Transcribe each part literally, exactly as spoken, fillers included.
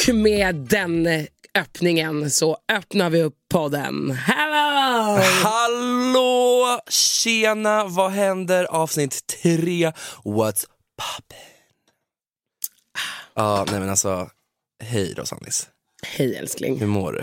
Och med den öppningen så öppnar vi upp podden. Hello! Hallå! Tjena, vad händer? Avsnitt tre. What's poppin'? Ja, ah, nej men alltså, hej då Sandis. Hej älskling. Hur mår du?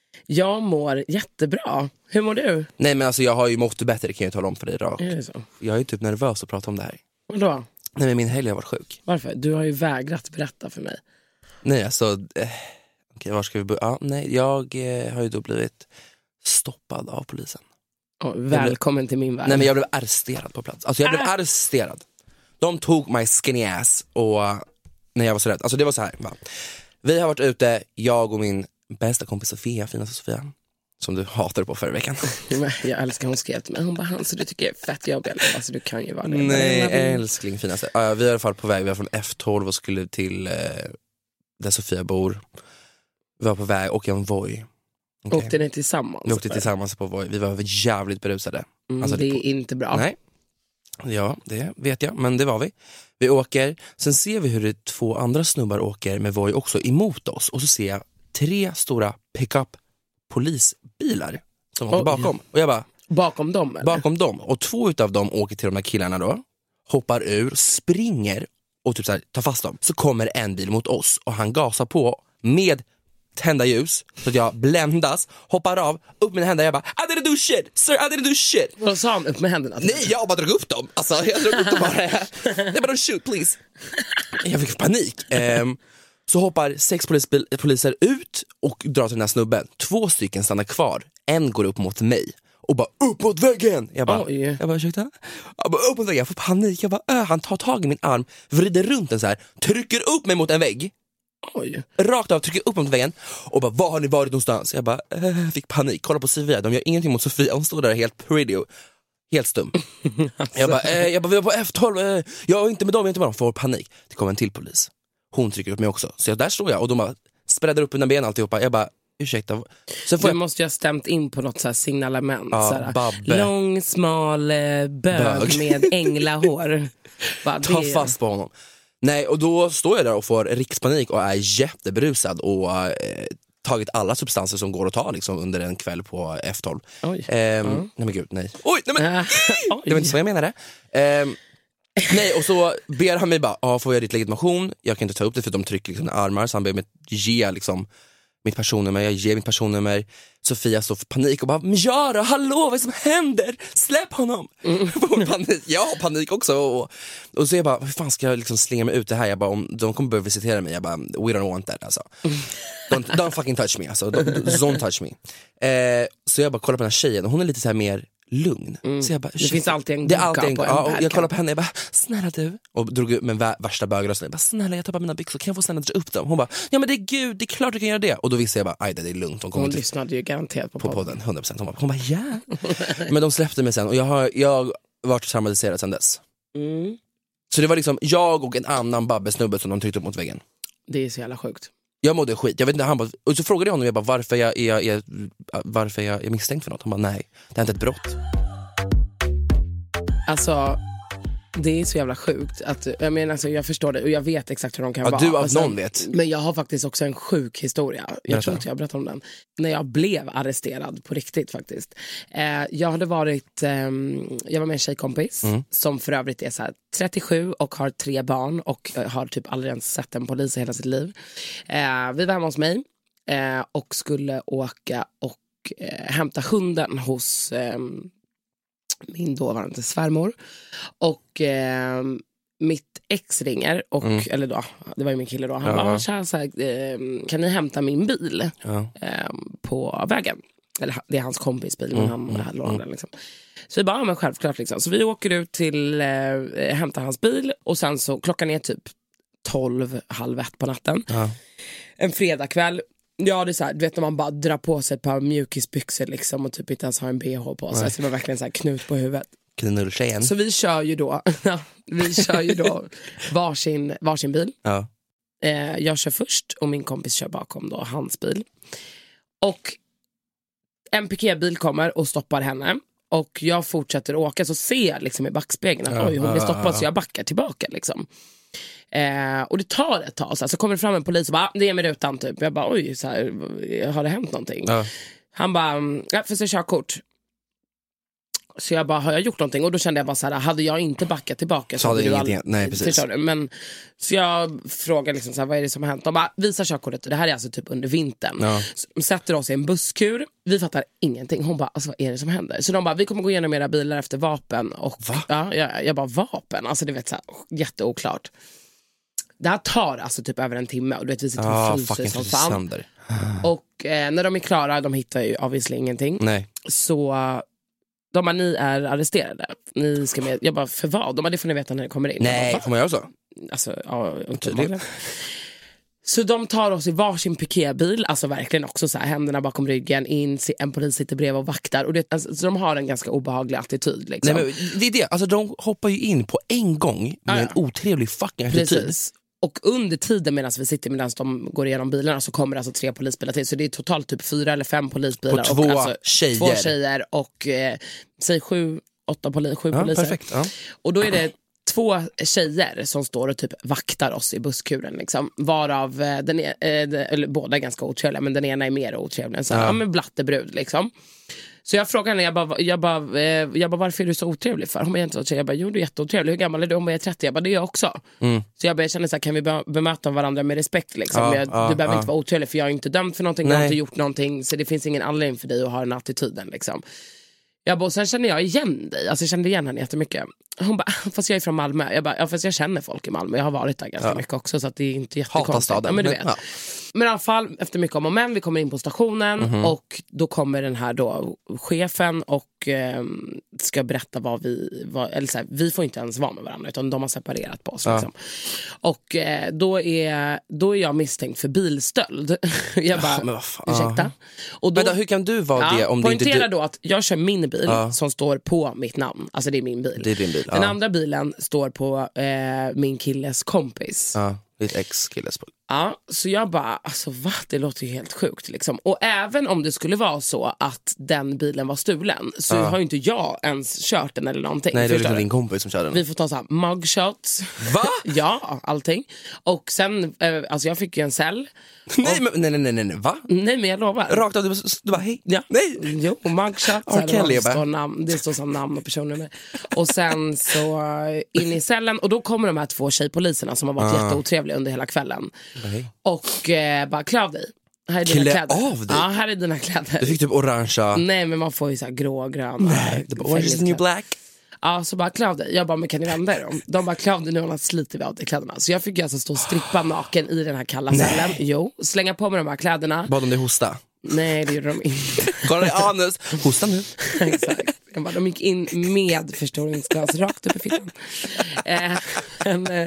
Jag mår jättebra. Hur mår du? Nej men alltså jag har ju mått bättre, kan jag tala om för dig rakt. Är det så? Jag är ju typ nervös att prata om det här. Vadå? Nej men min helg har varit sjuk. Varför? Du har ju vägrat berätta för mig. Nej alltså, eh, okej, var ska vi börja? Ja, nej, jag eh, har ju då blivit stoppad av polisen. Oh, välkommen till min värld. Nej men jag blev arresterad på plats. Alltså jag blev ah. arresterad. De tog my skinny ass och när jag var så rädd. Alltså det var så här, va? Vi har varit ute, jag och min bästa kompis Sofia, finaste Sofia, som du hatade på förra veckan. Jag älskar, hon skrev till mig. Hon bara, han så du tycker jag är fett jobbig. Alltså du kan ju vara det. Nej, älskling, finaste. uh, Vi är i alla fall på väg, vi var från F tolv och skulle till uh, där Sofia bor. Vi var på väg, och en Voi. Okay. Åkte ni tillsammans? Vi åkte tillsammans på Voi, vi var jävligt berusade. mm, alltså, Det är på... inte bra. Nej. Ja, det vet jag, men det var vi. Vi åker, sen ser vi hur det två andra snubbar åker med Voi också emot oss. Och så ser jag tre stora pick-up polisbilar som åker oh, bakom. Och jag bara, bakom dem eller? Bakom dem. Och två utav dem åker till de här killarna då, hoppar ur, springer och typ så här, tar fast dem. Så kommer en bil mot oss och han gasar på med tända ljus så att jag bländas, hoppar av, upp med händerna. Jag bara, I didn't do shit, sir, I didn't do shit. Vad sa han upp med händerna? Nej, jag bara drog upp dem. Alltså, jag drog upp dem bara. Jag bara, don't shoot, please. Jag fick panik. Um, så hoppar sex polisbil- poliser ut och drar till den här snubben. Två stycken stannar kvar. En går upp mot mig och bara, upp mot väggen. Jag bara, Oj. jag bara, ursäkta? Jag bara, upp mot väggen, jag får panik. Jag bara, äh. Han tar tag i min arm, vrider runt den så här, trycker upp mig mot en vägg. Oj. Rakt av, trycker upp mot väggen och bara, var har ni varit någonstans? Jag bara, äh, fick panik, kolla på Sofia, de gör ingenting mot Sofia, hon står där helt pretty och helt stum. Alltså. Jag bara, äh, jag bara, vi var på F tolv, äh, jag är inte med dem, jag är inte med dem, får panik. Det kommer en till polis, hon trycker upp mig också. Så jag, där står jag och de bara spreadar upp under ben alltihopa. Jag bara, ursäkta. Så får du jag... måste ju ha stämt in på något så här signalement. Ja, såhär, babbe. lång, smal eh, bög, bög med änglahår. Bara, Ta det... fast på honom. Nej, och då står jag där och får rikspanik och är jätteberusad och eh, tagit alla substanser som går att ta liksom, under en kväll på F tolv. Oj. Ehm, Mm. Nej men gud, nej. Oj, nej men, Äh, det var inte så jag menade. Ehm, nej, och så ber han mig bara, ah, får jag ditt legitimation? Jag kan inte ta upp det för de trycker liksom armar, så han ber mig ge liksom mitt personnummer, jag ger mitt personnummer. Sofia står för panik och bara, men Jara, hallå, vad är det som händer? Släpp honom! Mm. panik. Jag har panik också. Och, och så jag bara, hur fan ska jag liksom slänga mig ut det här? Jag bara, om de kommer börja visitera mig, jag bara, we don't want that alltså. Don't, don't fucking touch me alltså, don't, don't touch me. Eh, så jag bara kollar på den här tjejen och hon är lite så här mer lugn. Mm. Så jag bara, det finns alltid en det är alltid en, på en ja, och jag kollar på henne, jag bara, snälla du. Och drog ut med vä- värsta bögrösten. Jag bara, snälla jag tappar mina byxor, kan jag få snälla dra upp dem? Hon bara, ja men det är gud, det är klart du kan göra det. Och då visste jag bara, aj det är lugnt. De hon inte lyssnade ju garanterat på, på podden. podden, hundra procent. Hon bara, hon bara ja. Men de släppte mig sen och jag har, jag har varit traumatiserad sen dess. Mm. Så det var liksom jag och en annan babbesnubbe som de tryckte upp mot väggen. Det är så jävla sjukt. Jag mådde skit, jag vet inte, han bara, och så frågade jag honom, jag bara, varför jag är, jag, är, varför jag är misstänkt för något. Han bara, nej, det är inte ett brott. Alltså, det är så jävla sjukt att, jag menar, alltså, jag förstår det och jag vet exakt hur de kan ja, vara. Du av alltså, någon vet. Men jag har faktiskt också en sjuk historia. Jag Berätta. tror inte jag berättat om den. När jag blev arresterad på riktigt faktiskt. Eh, jag hade varit, eh, jag var med en tjejkompis mm. som för övrigt är så här trettiosju och har tre barn och eh, har typ aldrig ens sett en polis i hela sitt liv. Eh, vi var hemma hos mig eh, och skulle åka och eh, hämta hunden hos eh, min dåvarande svärmor. Och eh, mitt ex ringer och, mm. eller då, det var ju min kille då. Han ja. bara, tja, så här, eh, kan ni hämta min bil ja. eh, på vägen? Eller det är hans kompis bil, men mm. han mm. lånade den liksom. Så vi bara, ja, men självklart liksom. Så vi åker ut till, eh, hämtar hans bil och sen så, klockan är typ tolv, halv ett på natten. Ja. En fredagkväll. Ja, det är så här, du vet när man bara drar på sig ett par mjukisbyxor liksom och typ inte ens har en B H på sig. Nej. Så det var verkligen så här knut på huvudet. Knulltjejen. Så vi kör ju då, vi kör ju då varsin, varsin bil. Ja. Eh, jag kör först och min kompis kör bakom då, hans bil. Och en piketbil kommer och stoppar henne. Och jag fortsätter åka, så ser jag liksom i backspegeln att ja, oj, hon blir stoppad, så jag backar tillbaka liksom. Eh, och det tar ett tag, så alltså kommer det fram en polis och bara, ah, det är med rutan typ. Jag bara, oj, så här, har det hänt någonting? Ja. Han bara, ja, för att se körkort. Så jag bara, har jag gjort någonting? Och då kände jag bara så här, hade jag inte backat tillbaka så, så hade du all... Nej, precis. Men, så jag frågade liksom så här, vad är det som har hänt? De bara, visa körkortet. Det här är alltså typ under vintern. Ja. Så sätter oss i en busskur. Vi fattar ingenting. Hon bara, alltså vad är det som händer? Så de bara, vi kommer gå igenom era bilar efter vapen. Och ja, jag, jag bara, vapen? Alltså det vet så här, jätteoklart. Det här tar alltså typ över en timme. Och du vet, vi sitter ah, och fryser som fan. Och eh, när de är klara, de hittar ju obviously ingenting. Nej. Så... De bara, ni är arresterade. Ni ska med. Jag bara, för vad? De bara, det får ni veta när ni kommer in. Nej, bara, får man göra så? Alltså, ja, inte så de tar oss i varsin pikébil. Alltså verkligen också så här, händerna bakom ryggen in, en polis sitter bredvid och vaktar. Och det, alltså, så de har en ganska obehaglig attityd liksom. Nej, men det är det, alltså de hoppar ju in på en gång med ja, en otrevlig fucking attityd. Precis. Och under tiden medan vi sitter medan de går igenom bilarna så kommer det alltså tre polisbilar till. Så det är totalt typ fyra eller fem polisbilar. På två, och alltså, tjejer. två tjejer och eh, säg sju, åtta poli, sju ja, poliser. Perfekt, ja. Och då är det två tjejer som står och typ vaktar oss i busskuren liksom. Varav eh, den är, eh, eller båda är ganska otrevliga, men den ena är mer otrevlig. Så ja. Ja, men blattebrud liksom. Så jag frågade henne, jag bara, jag bara, eh, jag bara varför är du så otrevlig för? Hon bara, inte så, jag bara, jo du är jätteotrevlig, hur gammal är du? Hon bara, jag är trettio, jag bara, det är jag också. Mm. Så jag bara, jag känner så här, kan vi be- bemöta varandra med respekt liksom? Ja, jag, ja, du behöver ja. inte vara otrevlig för jag är inte dömd för någonting, Nej. jag har inte gjort någonting, så det finns ingen anledning för dig att ha den attityden liksom. Jag bara, och sen känner jag igen dig, alltså jag kände igen henne jättemycket. Hon bara, fast jag är från Malmö. Jag bara, ja fast jag känner folk i Malmö, jag har varit där ganska ja. mycket också, så att det är inte jättekonstigt. Ja, men du vet. Ja. Men i alla fall, efter mycket om och men, vi kommer in på stationen mm-hmm. och då kommer den här då chefen och eh, ska berätta vad vi, vad, eller så här, vi får inte ens vara med varandra utan de har separerat på oss ja. liksom. Och eh, då, är, då är jag misstänkt för bilstöld. Jag bara, ja, ursäkta. Och då, men då, hur kan du vara ja, det om det inte poängtera du... då att jag kör min bil ja. som står på mitt namn, alltså det är min bil. Det är din bil. Den ja. andra bilen står på eh, min killes kompis. Ja, ditt ex-killes bil. Ja, så jag bara, alltså va? Det låter ju helt sjukt liksom. Och även om det skulle vara så att den bilen var stulen så ja. har ju inte jag ens kört den eller någonting. Nej, det är liksom din kompis som kör den. Vi får ta så här mugshots. Va? Ja, allting. Och sen, eh, alltså jag fick ju en cell. Nej, och... men, nej, nej, nej, nej, va? Nej, men jag lovar. Rakt av, du, du bara, hej. Ja. Nej. Jo, mugshots. Okay, det, står namn, det står som namn och personnummer. Och sen så in i cellen. Och då kommer de här två tjejpoliserna som har varit ah. jätteotrevliga under hela kvällen. Nej. Och eh, bara, klä av dig. Här är dina Klä kläder. av dig? Ja, här är dina kläder. Du fick typ orangea. Nej, men man får ju så här grå, gröna. Nej, det bara, orange is the new black. Ja, så bara klä av dig. Jag bara, men kan ni vända er om? De bara, klä av dig, nu har sliter vi av dig kläderna. Så jag fick ju alltså stå och strippa naken i den här kalla cellen. Jo, slänga på mig de här kläderna. Bad de dig hosta? Nej, det gjorde de inte. Kolla dig anus, hosta nu. Exakt. Jag bara, de gick in med förstoringsglas rakt upp i fittan. eh, men... Eh,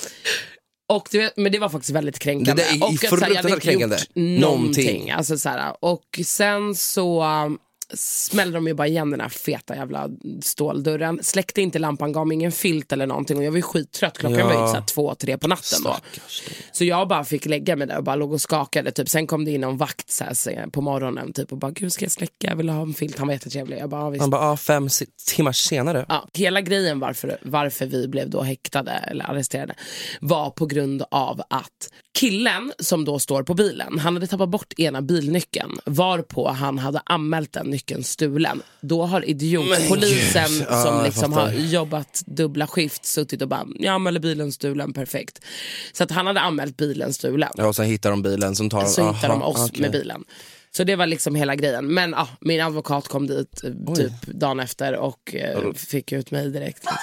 Och det, men det var faktiskt väldigt kränkande. Det, det är och att, så här, jag hade inte kränkande. gjort någonting. Alltså, så här, och sen så um, smällde de ju bara igen den här feta jävla ståldörren. Släckte inte lampan, gav mig ingen filt eller någonting. Och jag var ju skittrött, klockan ja. var ju så här, två, tre på natten då. Så jag bara fick lägga mig där och bara låg och skakade typ. Sen kom det in en vakt så här, på morgonen typ, och bara, gud ska jag släcka, jag vill ha en filt. Han var jättetrevlig. Jag bara, Han bara, ah, fem timmar senare. Ja, hela grejen varför, varför vi blev då häktade eller arresterade var på grund av att killen som då står på bilen, han hade tappat bort ena bilnyckeln, varpå han hade anmält den nyckeln stulen. Då har idiotpolisen som ja, liksom har jobbat dubbla skift suttit och bara, jag anmäler bilen stulen, perfekt. Så att han hade anmält bilen stulen. Ja, och sen hittar de bilen som tar Så aha, hittar de oss okay. med bilen. Så det var liksom hela grejen. Men ah, min advokat kom dit Oj. typ dagen efter och eh, fick ut mig direkt liksom.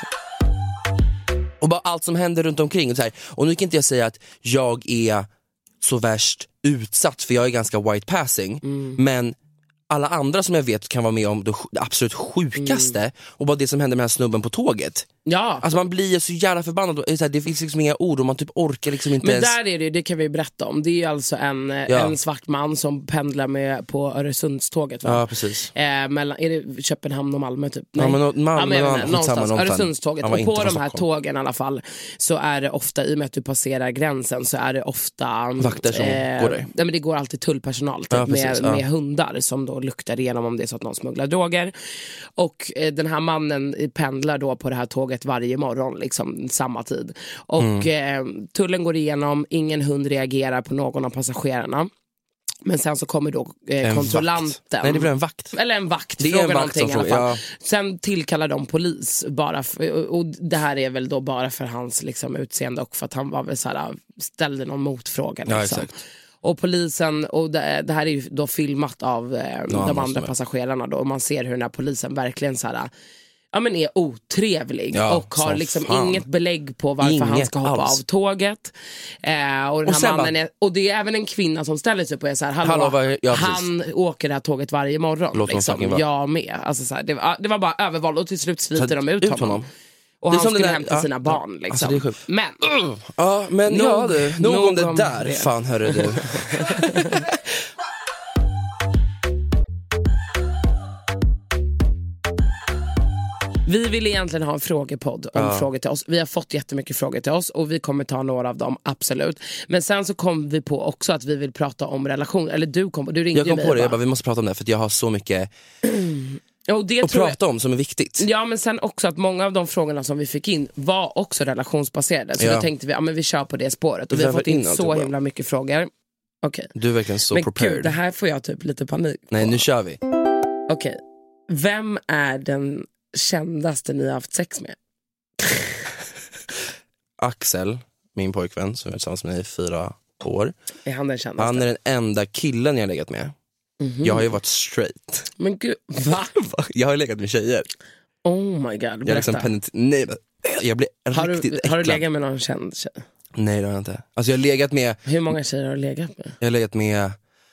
Och bara allt som händer runt omkring och så här. Och nu kan inte jag säga att jag är så värst utsatt, för jag är ganska white passing, mm. men alla andra som jag vet kan vara med om det absolut sjukaste mm. och bara det som hände med den här snubben på tåget. Ja. Alltså man blir så jävla förbannad. Det finns liksom inga ord och man typ orkar liksom inte. Men ens... där är det, det kan vi berätta om. Det är alltså en, ja. en svart man som pendlar med på Öresundståget, va? Ja, precis. Eh, mellan, är det Köpenhamn och Malmö typ? Nej. Ja, men Malmö, ja, men, Malmö, någonstans, någonstans. Öresundståget. Och på de här tågen i alla fall så är det ofta, i och med att du passerar gränsen, så är det ofta vakter som eh, går där. Nej, men det går alltid tullpersonal typ, ja, med, ja. med hundar som då och luktar igenom om det är så att någon smugglar droger. Och eh, den här mannen pendlar då på det här tåget varje morgon, liksom samma tid. Och mm. eh, tullen går igenom, ingen hund reagerar på någon av passagerarna. Men sen så kommer då eh, kontrollanten. Vakt. Nej, det blir en vakt. Eller en vakt. Det är en vakt som frågar, ja. Sen tillkallar de polis bara för, och det här är väl då bara för hans liksom, utseende och för att han var väl så här, ställde någon motfråga. Liksom. Ja, exakt. Och polisen, och det, det här är ju då filmat av eh, de andra passagerarna då, och man ser hur den här polisen verkligen så här, ja, men är otrevlig ja, och har liksom fan. inget belägg på varför inget han ska hoppa alls. av tåget. Eh, och, den här och, mannen är, och det är även en kvinna som ställer sig upp och är så här, hallå, hallå var, ja, han åker det här tåget varje morgon. Liksom. Jag med. Alltså, så här, det, var, det var bara övervåld och till slut sliter de ut, ut honom. honom. Och han skulle där, hämta ja, sina barn. Liksom. Alltså, det är sjukt. Men, uh, ja, men nog, ja, du, nog, nog om det där. Det. Fan, hörru du. Vi vill egentligen ha en frågepodd om ja. frågor till oss. Vi har fått jättemycket frågor till oss och vi kommer ta några av dem, absolut. Men sen så kom vi på också att vi vill prata om relation. Eller du kom, du ringde jag kom mig på det, bara. jag bara, vi måste prata om det för att jag har så mycket och det att prata jag... om som är viktigt. Ja, men sen också att många av de frågorna som vi fick in var också relationsbaserade. Så ja. då tänkte vi, ja men vi kör på det spåret. Och vi har fått in så himla mycket frågor. Okay. Du är verkligen så men prepared. Gud, det här får jag typ lite panik på. Nej, nu kör vi. Okej, okay. Vem är den kändaste ni har haft sex med? Axel, min pojkvän som är tillsammans med mig i fyra år. Är han den kändaste? Han är den enda killen jag har legat med. Mm-hmm. Jag har ju varit straight. Men gud, va? Jag har ju legat med tjejer. Oh my god, jag liksom penetr- Nej, jag blir har riktigt du, Har du legat med någon känd tjej? Nej, det har jag inte. Alltså jag har legat med... Hur många tjejer har du legat med? Jag har legat med...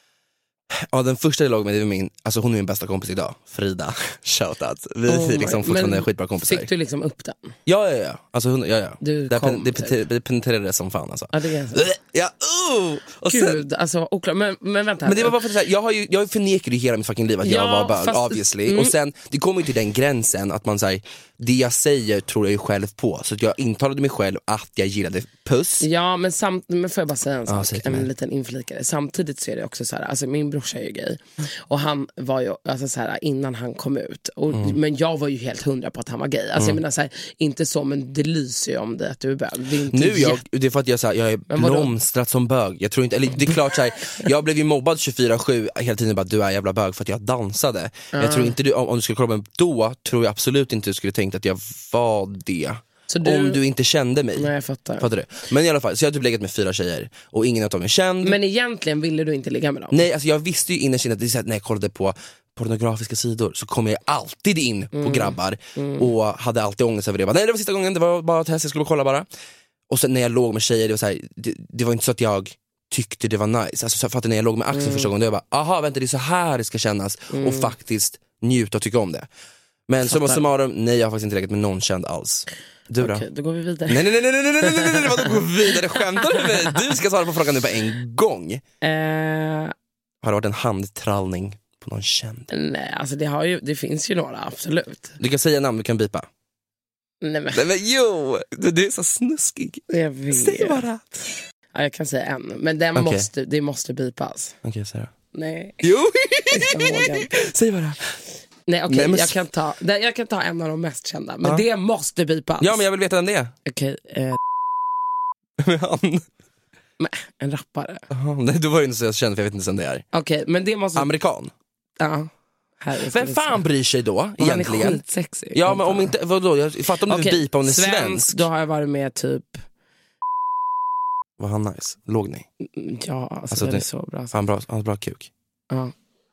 Ja, den första jag låg med, det var min, alltså hon är min bästa kompis idag, Frida. Shoutout. Vi är oh liksom fortfarande skitbra kompisar. Fick du liksom upp den? Ja, ja, ja. Alltså hon, ja, ja. Du det, kom, det, det, det penetrerade som fan alltså. Ja, det är så. Ja, uh! Och Gud, sen, alltså oklart. Men, men vänta. Men det var bara för att säga, jag har ju, jag förnekade ju hela mitt fucking liv att ja, jag var bög, fast, obviously. Mm. Och sen, det kommer ju till den gränsen att man säger, det jag säger tror jag ju själv på. Så att jag intalade mig själv att jag gillade puss. Ja, men, samt, men får jag bara säga en sak, ja, en liten inflikare. Samtidigt så är det också så här, alltså min brorsa är ju gay. Och han var ju, alltså så här, innan han kom ut. Och, mm. Men jag var ju helt hundra på att han var gay. Alltså mm. jag menar så här, inte så, men det lyser ju om det att du är bög. Det är inte nu jag, det är för att jag, så här, jag är blomstrat som bög. Jag tror inte, eller det är klart så här, jag blev ju mobbad tjugofyra sju hela tiden, bara du är jävla bög för att jag dansade. Mm. Jag tror inte du, om, om du skulle kolla på då, tror jag absolut inte du skulle tänkt att jag var det. Du, om du inte kände mig. Nej, jag fattar. Fattar du? Men i alla fall, så jag har typ legat med fyra tjejer och ingen av dem är känd. Men egentligen ville du inte ligga med dem? Nej, alltså jag visste ju innan att det är så här, när jag kollade på pornografiska sidor så kom jag alltid in mm. på grabbar mm. och hade alltid ångest över det. Bara, nej, det var sista gången, det var bara ett test, jag skulle kolla bara. Och sen när jag låg med tjejer, det var så här, det, det var inte så att jag tyckte det var nice. Alltså för att när jag låg med Axel mm. första gången, då jag bara, aha, vänta, det är så här det ska kännas mm. och faktiskt njuta och tycka om det. Men som summarum, nej, jag har faktiskt inte legat med någon känd alls. Du då? Okej, då går vi vidare. Nej, nej, nej, nej, nej, nej, nej, nej, nej, vadå gå vidare? Skämtar du med mig? Du ska svara på frågan nu på en gång. Uh... Har det varit en handtrallning på någon känd? Nej, alltså det, har ju, det finns ju några, absolut. Du kan säga namn, du kan bipa. Nej men, nej, men jo, du, du är så snuskig. Jag vet. Säg bara. Ja, jag kan säga en, men den okay. måste, det måste bipas. Okej, okay, säg då. Nej. Jo. Jag säg bara. Nej, okej, okay, men... jag, kan ta, jag kan ta en av de mest kända. Men ja. det måste bipas. Ja, men jag vill veta vem det är. Okej, okay, eh... han? Men, en rappare. Aha, nej, du var ju inte så känd för jag vet inte vem det är. Okej, okay, men det måste... Amerikan? Ja. Vem fan bryr sig då, och egentligen? Han är skitsexig. Ja, men om inte, vadå? Jag fattar om du okay, vill bipa om den är svensk. svensk. Då har jag varit med typ... Var han nice? Låg ni? Ja, alltså, alltså det är det så bra. Han bra, han har bra kuk. Ja.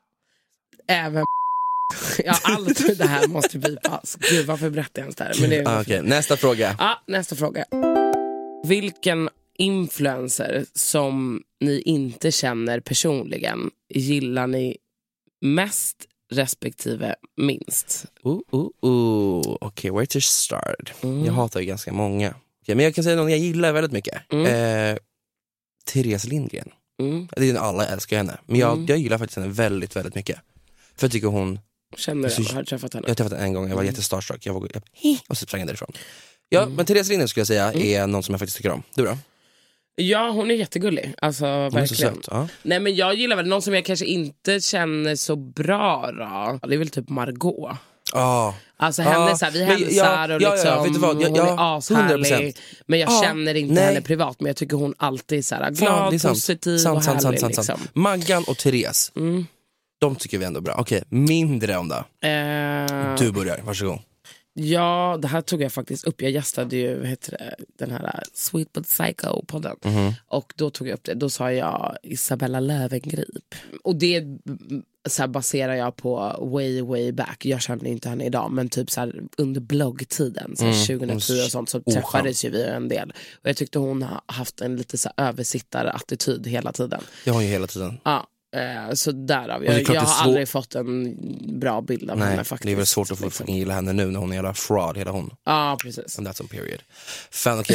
Även ja, allt det här måste bipas. Gud, varför berättar jag ens det här? Men det är ah, okay. Nästa fråga. Ja, nästa fråga. Vilken influencer som ni inte känner personligen gillar ni mest respektive minst? Uh, uh, uh. Okej, okay, where to start? Mm. Jag hatar ju ganska många. Okay, men jag kan säga någon jag gillar väldigt mycket. Mm. Eh, Therese Lindgren. Mm. Det är alla älskar henne. Men jag, mm. jag gillar faktiskt henne väldigt, väldigt mycket. För jag tycker hon... Känner du henne? Har du träffat henne? Jag har träffat henne en gång, jag var mm. jättestarstruck. Jag var, jag, och så sprang jag därifrån. Ja, mm. men Therese Lindgren skulle jag säga mm. är någon som jag faktiskt tycker om. Du då? Ja, hon är jättegullig. Alltså verkligen. Söt, ja. Nej, men jag gillar väl någon som jag kanske inte känner så bra då. Det är väl typ Margot. Ah. Alltså henne ah. så här, vi hälsar ja, och liksom ja, ja, vet du vad? Ja, hon ja, är ashärlig. Men jag ah. känner inte Nej. henne privat. Men jag tycker hon alltid är så här glad, ja, positiv sant, och härlig sant, sant, liksom. sant. Maggan och Therese mm. De tycker vi ändå bra. Okej, mindre om det uh. Du börjar, varsågod. Ja, det här tog jag faktiskt upp. Jag gästade ju heter det, den här Sweet But Psycho-podden. Mm-hmm. Och då tog jag upp det. Då sa jag Isabella Löwengrip. Och det så här, baserar jag på way, way back. Jag känner inte henne idag. Men typ så här, under bloggtiden så här, mm. tjugohundratio och sånt så oh, träffades ju vi en del. Och jag tyckte hon har haft en lite så här, översittarattityd hela tiden. Det har hon ju hela tiden. Ja. Så därav, jag, jag har svår... aldrig fått en bra bild av Nej, henne faktiskt. Det är väl svårt att få liksom. gilla henne nu när hon är hela fraud, hela hon. Ja, precis. And that's on period. Fan, okay.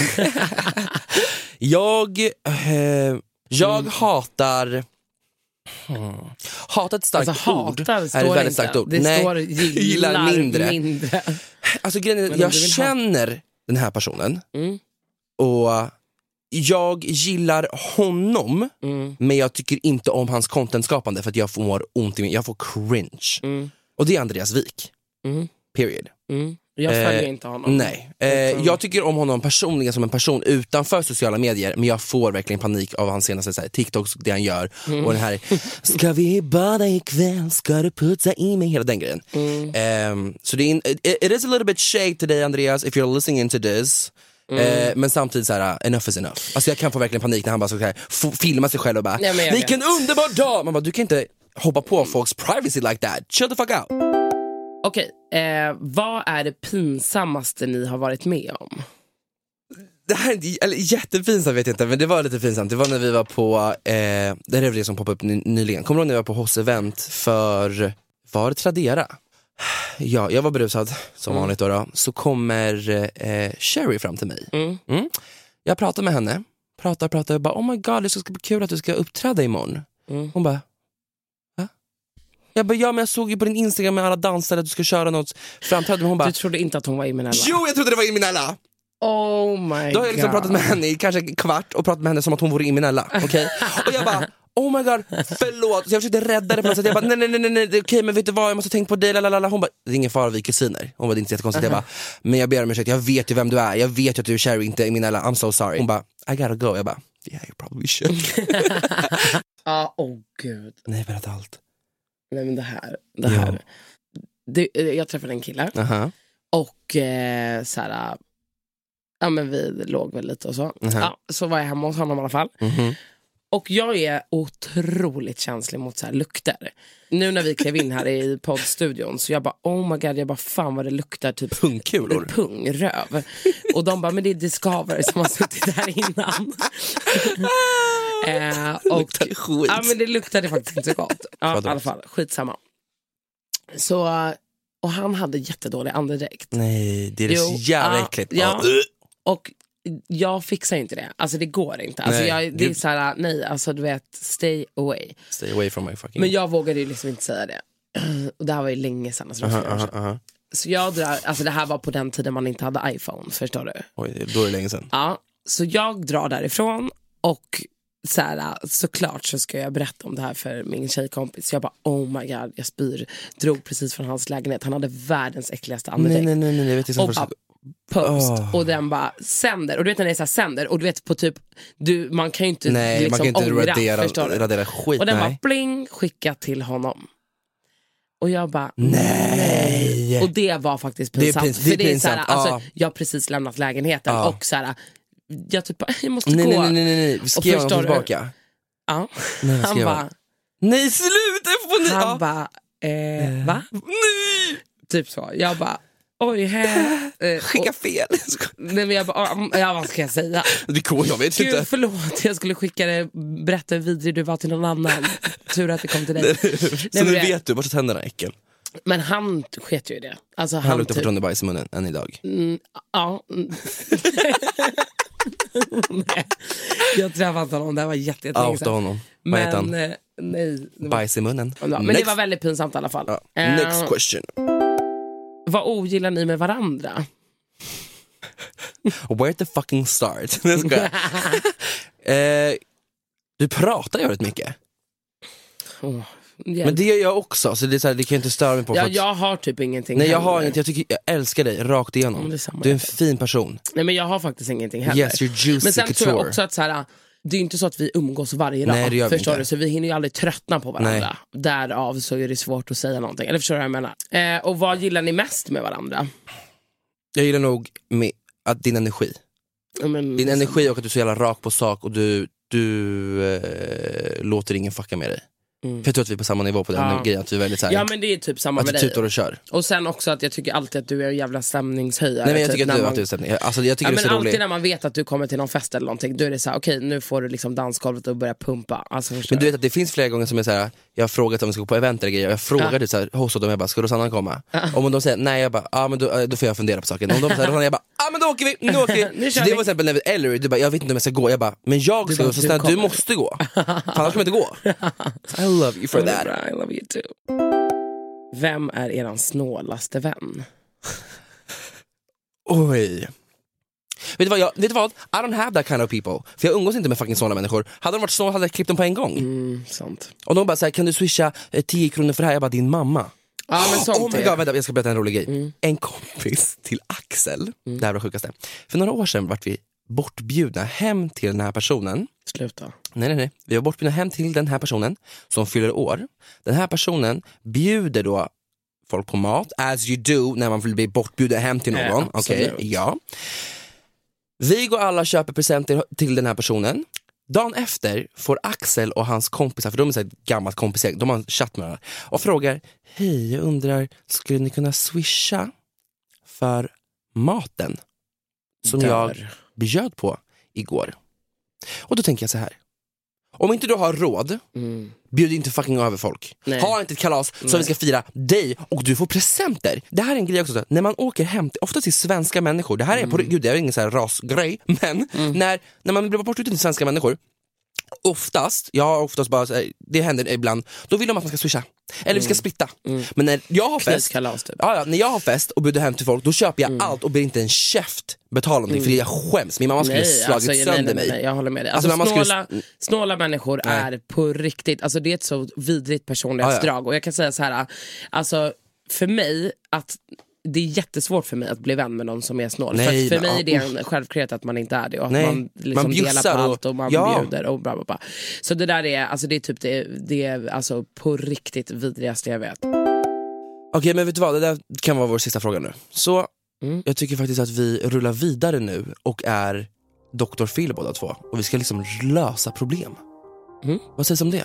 jag eh, jag mm. hatar hmm. Hatar ett starkt alltså, ord hatar, är ett väldigt inte. starkt ord. Det Nej, står gillar, gillar mindre, mindre. Alltså grejen är, jag känner ha... den här personen mm. och jag gillar honom mm. men jag tycker inte om hans contentskapande för att jag får ont i mig, jag får cringe. Mm. Och det är Andreas Wik. Mm. Period. Mm. Jag följer eh, inte honom. Nej. Eh, jag tycker om honom personligen som en person utanför sociala medier, men jag får verkligen panik av hans senaste så här, TikToks, det han gör mm. och den här ska vi bada ikväll, ska du putsa i mig, hela den grejen. Mm. Eh, så det är in, it, it is a little bit shade today, Andreas, if you're listening into this. Mm. Eh, men samtidigt så här, enough is enough. Alltså jag kan få verkligen panik när han bara så här, f- filmar sig själv och bara ja, vilken underbar dag! Man bara, du kan inte hoppa på folks privacy like that. Chill the fuck out. Okej, okay, eh, vad är det pinsammaste ni har varit med om? Det här är eller, jättepinsamt vet jag inte, men det var lite pinsamt. Det var när vi var på eh, det är det som poppade upp ny- nyligen. Kommer du ihåg när vi var på Hoss-event för var det Tradera? Ja, jag var berusad som mm. vanligt då, då. Så kommer eh, Sherry fram till mig. Mm. Mm. Jag pratar med henne. Pratar, pratar. Jag bara, oh my god, det ska bli kul att du ska uppträda imorgon. Mm. Hon bara, va? Jag bara, ja men jag såg ju på din Instagram med alla dansare att du ska köra något framträdande. Hon bara, du trodde inte att hon var Imenella? Jo, jag trodde det var Imenella! Oh my god. Då har jag liksom pratat med henne i kanske en kvart och pratat med henne som att hon vore Imenella. Okej? Okay? Och jag bara, oh my god, förlåt. Så jag försökte rädda det på något sätt. Jag bara, nej, nej, nej, nej, okej, okay, men vet du vad, jag måste tänka på dig, lalala. Hon bara, det är ingen fara, vi är kusiner. Hon bara, det är inte jättekonstigt. Uh-huh. Jag bara, men jag ber om ursäkt, jag vet ju vem du är. Jag vet ju att du är Sherry, inte Imenella, I'm so sorry. Hon bara, I gotta go. Jag bara, yeah, you probably should. Ja, oh, oh gud. Nej, berätta allt. Nej, men det här, det här. Det, jag träffade en kille. Uh-huh. Och eh, så här, ja men vi låg väl lite och så. Uh-huh. Ja, så var jag hemma hos honom i alla fall. Uh-huh. Och jag är otroligt känslig mot så här lukter. Nu när vi klev in här i poddstudion så jag bara, oh my god, jag bara, fan vad det luktar typ pungkulor. Pungröv. Och de bara, men det är Discover som har suttit där innan. eh, och, ja men det luktade faktiskt inte så gott. Ja, i alla fall, skitsamma. Så, och han hade jättedålig andedräkt. Nej, det är jo, så jävla äckligt. Ja, och jag fixar inte det. Alltså det går inte. Alltså nej, jag, det är så här, nej, alltså du vet, stay away. Stay away from my fucking... Men jag vågade ju liksom inte säga det. Och det här var ju länge sedan, alltså uh-huh, uh-huh, uh-huh. Så jag drar, alltså det här var på den tiden man inte hade iPhone, förstår du? Oj, då är det länge sedan. Ja, så jag drar därifrån och så här, såklart så ska jag berätta om det här för min tjejkompis. Jag bara, oh my god, jag spyr. Drog precis från hans lägenhet. Han hade världens äckligaste andedräkt. Nej, nej, nej, nej, jag vet inte. Och bara, post, oh. Och den bara sänder. Och du vet när det är så här sänder. Och du vet på typ, du, man kan ju inte nej, liksom man kan inte ångra, radera, förstår du? radera skit. Och den nej. bara bling, skicka till honom. Och jag bara, nej. nej. Och det var faktiskt pinsamt. Det är, pins- det är för det är pinsamt. så här, alltså, ah. jag har precis lämnat lägenheten ah. och så här, jag typ jag måste nej, gå. Nej, nej, nej, nej. Vi skrev honom tillbaka. Ja. Nej, han bara, nej, sluta! Får ni... Han bara, eh, va? Nej! Typ så. Jag bara, oj, här. Eh, skicka fel. Nej, men jag bara, ja, vad ska jag säga? Det går, jag vet Gud, inte. förlåt, jag skulle skicka det, berätta hur vidrig du var till någon annan. Tur att det kom till dig. Så nej, nu vet du, borsta tänderna, äckel. Men han sket ju i det. Alltså, han, han luktar typ... fortfarande bajs i munnen än idag. Mm, ja. Nej, jag träffade honom, det var jättelänge sedan. honom. Vad heter han? Eh, nej, var... Bajs i munnen. Ja, men Next... det var väldigt pinsamt i alla fall. Ja. Next uh, question. Vad ogillar ni med varandra? Where the fucking start? eh, du pratar ju rätt mycket. Oh, men det gör jag också, så det är så här, det kan jag inte störa mig på. Ja, att... jag har typ ingenting. Nej, jag heller. har inget. Jag tycker jag älskar dig rakt igenom. Du är en fin person. Nej, men jag har faktiskt ingenting heller. Yes, you're juicy men sen couture. tror jag också att så här, det är inte så att vi umgås varje dag. Nej, det gör vi förstår inte. du? Så vi hinner ju aldrig tröttna på varandra. Nej. Därav så är det svårt att säga någonting. Eller förstår du vad jag menar? Eh, och vad gillar ni mest med varandra? Jag gillar nog med att din energi. Men, din energi och att du är så jävla rak på sak. Och du, du eh, låter ingen fucka med dig. Mm. För jag tror att vi är på samma nivå på den ja. grejen. Att vi är väldigt så här, ja, men det är typ samma med dig. Tutar och kör. Och sen också att jag tycker alltid att du är en jävla stämningshöjare. Nej, men jag tycker typ, att du man... alltid är stämning. Alltså, jag tycker ja, det är men så alltid roligt. när man vet att du kommer till någon fest eller någonting, då är det så här: okej, okay, nu får du liksom dansgolvet och börja pumpa. Alltså, men du vet att det finns flera gånger som är så här, jag har frågat om vi ska gå på event eller grejer, och jag frågade ja. så här, hos dem, jag bara, ska Rosanna komma? Ja. Om de säger nej, jag bara, ja ah, men då, då får jag fundera på saken. Om de säger Rosanna, jag bara, ja ah, men då åker vi, nu åker vi. nu så det var exempel när vi, eller du bara, jag vet inte om jag ska gå, jag bara, men jag ska gå, så snälla, du måste gå. Fan, annars kommer jag inte gå. I love you for that. I love you too. Vem är eran snålaste vän? Oj. Vet du vad, jag, vet du vad? I don't have that kind of people. För jag umgås inte med fucking snåla människor. Hade de varit snåla hade jag klippt dem på en gång. Mm, sant. Och de bara såhär, kan du swisha eh, tio kronor för det här? Jag bara, din mamma. Ja, men sånt oh my god, vänta, jag ska berätta en rolig grej. Mm. En kompis till Axel, mm. det här var det sjukaste. För några år sedan vart vi bortbjudna hem till den här personen. Sluta. Nej, nej, nej. Vi var bortbjudna hem till den här personen som fyller år. Den här personen bjuder då folk på mat, as you do när man vill bli bortbjuden hem till någon. Ja, okej, okay, ja. Vi går alla och köper presenter till den här personen. Dagen efter får Axel och hans kompisar, för de är så här gammalt kompisar, de har en chatt med varandra, och frågar, hej, jag undrar, skulle ni kunna swisha för maten som Där. jag bjöd på igår? Och då tänker jag så här, om inte du har råd, mm. bjud inte fucking över folk. Nej. Ha inte ett kalas som vi ska fira dig och du får presenter. Det här är en grej också, när man åker hem till, oftast till svenska människor, det här är mm. på gud, det är ingen så här rasgrej, men mm. när, när man blir bortskjuten till svenska människor, oftast, jag oftast bara, det händer ibland, då vill de att man ska swisha. Eller mm. vi ska splitta. Mm. Men när jag har fest, kalas, typ. ja, ja, när jag har fest och bjuder hem till folk, då köper jag mm. allt och ber inte en käft betala någonting, mm. för jag skäms. Min mamma skulle nej, slagit alltså, sönder nej, nej, nej, mig. Jag håller med dig. Alltså, alltså, snåla, skulle... snåla människor nej. är på riktigt, alltså det är ett så vidrigt personlighetsdrag. Ah, ja. Och jag kan säga så här, alltså för mig att det är jättesvårt för mig att bli vän med någon som är snål. Nej, för för mig är det en självklarhet att man inte är det. Och att nej, man liksom man delar på allt och man ja. bjuder och bla bla bla. Så det där är, alltså det är typ det, det är alltså på riktigt vidrigaste jag vet. Okej, okay, men vet du vad? Det där kan vara vår sista fråga nu. Så mm. jag tycker faktiskt att vi rullar vidare nu och är doktor Phil båda två. Och vi ska liksom lösa problem. Mm. Vad sägs om det?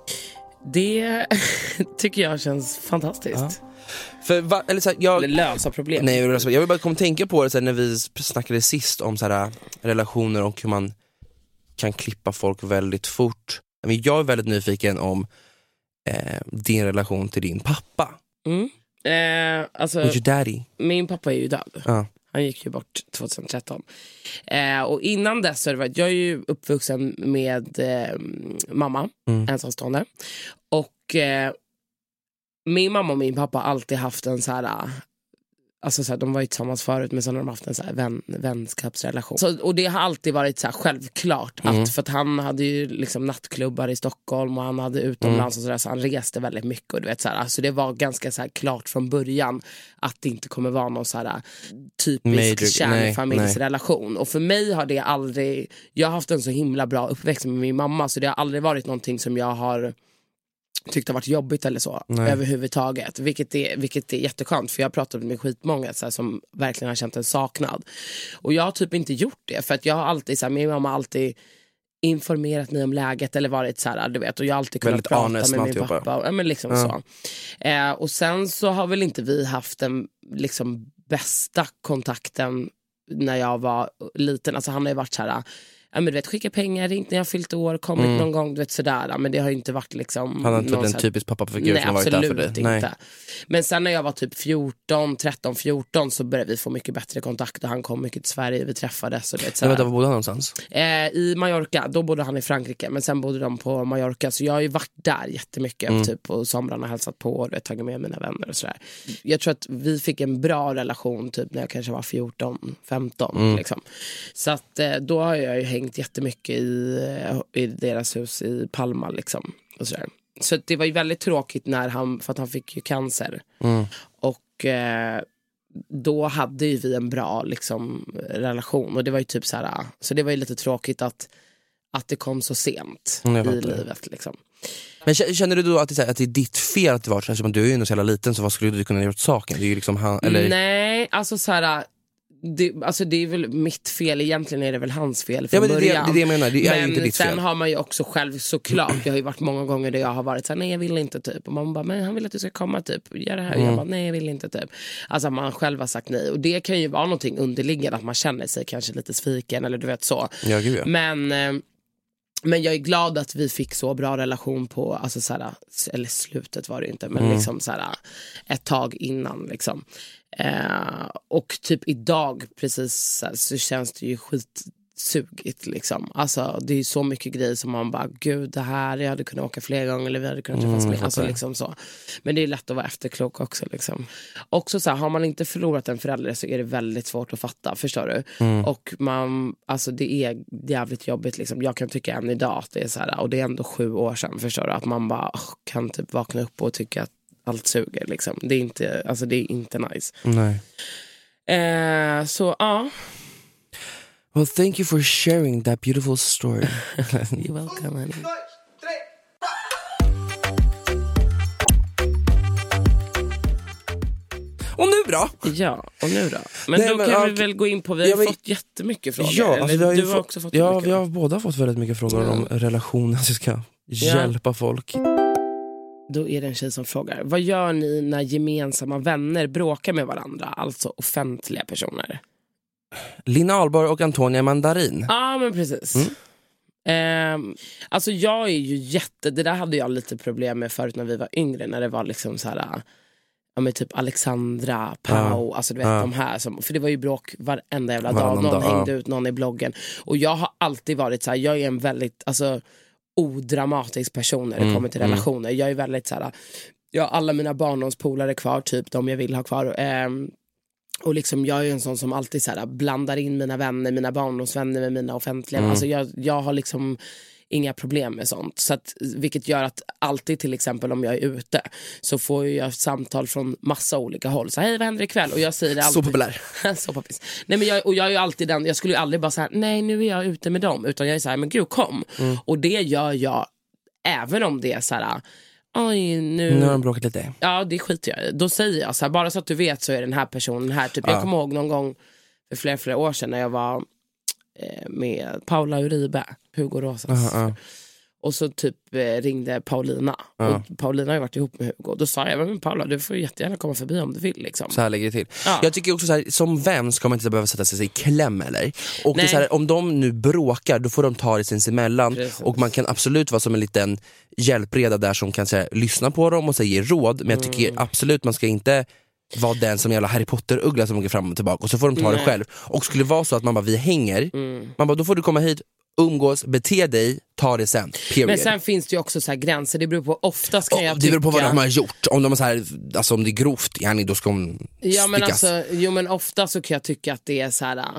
Det tycker jag känns fantastiskt. Ja. För va, eller så här, jag, lösa problem. Nej, jag vill bara komma tänka på det så här, när vi snackade sist om så här, relationer och hur man kan klippa folk väldigt fort. Men jag är väldigt nyfiken om eh, din relation till din pappa. Mm. Eh, alltså, With your daddy. Min pappa är ju död. Ja. Han gick ju bort tjugohundratretton. Eh, och innan dess, så var, jag är ju uppvuxen med eh, mamma, mm. ensamstående. Och eh, min mamma och min pappa har alltid haft en så här, alltså så här, de var ju tillsammans förut, men sen har de haft en så här vän, vänskapsrelation. Så, och det har alltid varit så här självklart att, mm. för att han hade ju liksom nattklubbar i Stockholm och han hade utomlands mm. och så där, så han reste väldigt mycket och du vet så här, alltså det var ganska så här klart från början att det inte kommer vara någon så här typisk kärnfamiljsrelation. Och för mig har det aldrig, jag har haft en så himla bra uppväxt med min mamma, så det har aldrig varit någonting som jag har tyckt har varit jobbigt eller så. Nej. Överhuvudtaget, vilket är, vilket är jätteskönt, för jag har pratat med skitmånga så här, som verkligen har känt en saknad, och jag har typ inte gjort det, för att jag har alltid så här, min mamma har alltid informerat mig om läget eller varit så här, du vet, och jag har alltid kunnat prata med min pappa, ja, men liksom ja. så eh, och sen så har väl inte vi haft den liksom bästa kontakten när jag var liten, alltså han har ju varit så här, ja, men du vet, skicka pengar, ringt när jag fyllt år, kommit mm. någon gång, du vet sådär, men det har ju inte varit liksom. Han har inte varit en typisk pappafigur som har varit där för dig. Inte. Nej. Men sen när jag var typ fjorton, tretton, fjorton så började vi få mycket bättre kontakt och han kom mycket till Sverige, vi träffades och det så. Men var bodde han någonstans? Eh, I Mallorca, då bodde han i Frankrike, men sen bodde de på Mallorca, så jag har ju varit där jättemycket mm. typ, och somrarna hälsat på och vet, tagit med mina vänner och sådär. Jag tror att vi fick en bra relation typ när jag kanske var fjorton, femton mm. liksom. Så att eh, då har jag ju hängt jättemycket i, i deras hus i Palma liksom och sådär. Så det var ju väldigt tråkigt när han, för att han fick ju cancer mm. och eh, då hade ju vi en bra liksom relation och det var ju typ så här, så det var ju lite tråkigt att att det kom så sent mm, i livet liksom. Men känner du då att det, att det är ditt fel att det var så här, du är ju ändå så jävla liten, så vad skulle du kunna göra åt saken? Det är ju liksom han, eller? Nej, alltså så här, det, alltså det är väl mitt fel, egentligen är det väl hans fel från ja, men det, början. Det, det, det jag menar, det är men inte ditt sen fel. har man ju också själv såklart, jag har ju varit många gånger där jag har varit så här, nej jag vill inte typ, och man bara, men han vill att du ska komma typ, gör det här, mm. jag bara, nej jag vill inte typ. Alltså man själv har sagt nej, och det kan ju vara någonting underliggande, att man känner sig kanske lite sviken eller du vet så. Ja, gud, ja. Men eh, Men jag är glad att vi fick så bra relation på, alltså såhär, eller slutet var det inte, men mm. liksom såhär, ett tag innan liksom. Eh, och typ idag precis såhär, så känns det ju skitsugigt liksom. Alltså det är ju så mycket grejer som man bara, gud det här, jag hade kunnat åka fler gånger eller vi hade kunnat träffas mm, mer, alltså liksom så. Men det är lätt att vara efterklok också liksom. Också så här, har man inte förlorat en förälder så är det väldigt svårt att fatta, förstår du? Mm. Och man, alltså det är jävligt jobbigt liksom. Jag kan tycka än idag att det är så här, och det är ändå sju år sedan, förstår du? Att man bara oh, kan typ vakna upp och tycka att allt suger liksom. Det är inte, alltså det är inte nice. Nej. Eh, så ja. Well, thank you for sharing that beautiful story. You're welcome, honey. Och nu då? Ja, och nu då? Men Nej, då men, kan ja, vi väl gå in på, vi har ja, men, fått jättemycket frågor. Ja, alltså, vi har du har få, också fått ja, mycket. vi har båda fått väldigt mycket frågor mm. om relationer. Så ska ja. hjälpa folk. Då är det en tjej som frågar, vad gör ni när gemensamma vänner bråkar med varandra? Alltså offentliga personer. Lina Ahlborg och Antonia Mandarin. Ja, men precis. Mm. Eh, alltså jag är ju jätte, det där hade jag lite problem med förut när vi var yngre, när det var liksom så här, ja men typ Alexandra, Pau, ja. Alltså du vet ja. de här som, för det var ju bråk varenda jävla dag, någon dag, hängde ja. ut någon i bloggen, och jag har alltid varit så här, jag är en väldigt alltså odramatisk person när det mm. kommer till relationer. Jag är väldigt så här, jag har alla mina barndomspolare kvar, typ de jag vill ha kvar. Eh, Och liksom jag är en sån som alltid så här, blandar in mina vänner, mina barndomsvänner med mina offentliga. Mm. Alltså jag, jag har liksom inga problem med sånt. Så att, vilket gör att alltid till exempel om jag är ute så får jag samtal från massa olika håll. Så hej, vad händer ikväll? Och jag säger det alltid. Så populär. Så poppis. Nej, men jag, och jag är ju alltid den, jag skulle ju aldrig bara säga nej nu är jag ute med dem. Utan jag är så här, men gud kom. Mm. Och det gör jag även om det är så här, oj, nu... nu har de bråkat lite. Ja, det skiter jag i. Då säger jag så här, bara så att du vet så är den här personen här. Typ, ja. Jag kommer ihåg någon gång för flera, flera år sedan när jag var eh, med Paula Uribe, Hugo Rosas. Uh, uh. Och så typ eh, ringde Paulina. Uh. Och Paulina har ju varit ihop med Hugo. Då sa jag, men Paula, du får ju jättegärna komma förbi om du vill. Liksom. Så här lägger det till. Ja. Jag tycker också så här, som vän ska man inte behöva sätta sig i kläm eller. Och det är så här, om de nu bråkar, då får de ta det sinsemellan. Precis. Och man kan absolut vara som en liten hjälpreda där som kan så här, lyssna på dem och så här, ge råd. Men jag tycker mm. absolut man ska inte vara den som jävla Harry Potter-uggla som går fram och tillbaka. Och så får de ta Nej. det själv. Och skulle det vara så att man bara, vi hänger. Mm. Man bara, då får du komma hit, umgås, bete dig, ta det sen. Period. Men sen finns det ju också så här gränser. Det beror på, oftast kan oh, jag det tycka... beror på vad de har gjort. Om de är så här, alltså om det är grovt, yani, då ska de ja, men stickas. alltså, jo men ofta så kan jag tycka att det är så här...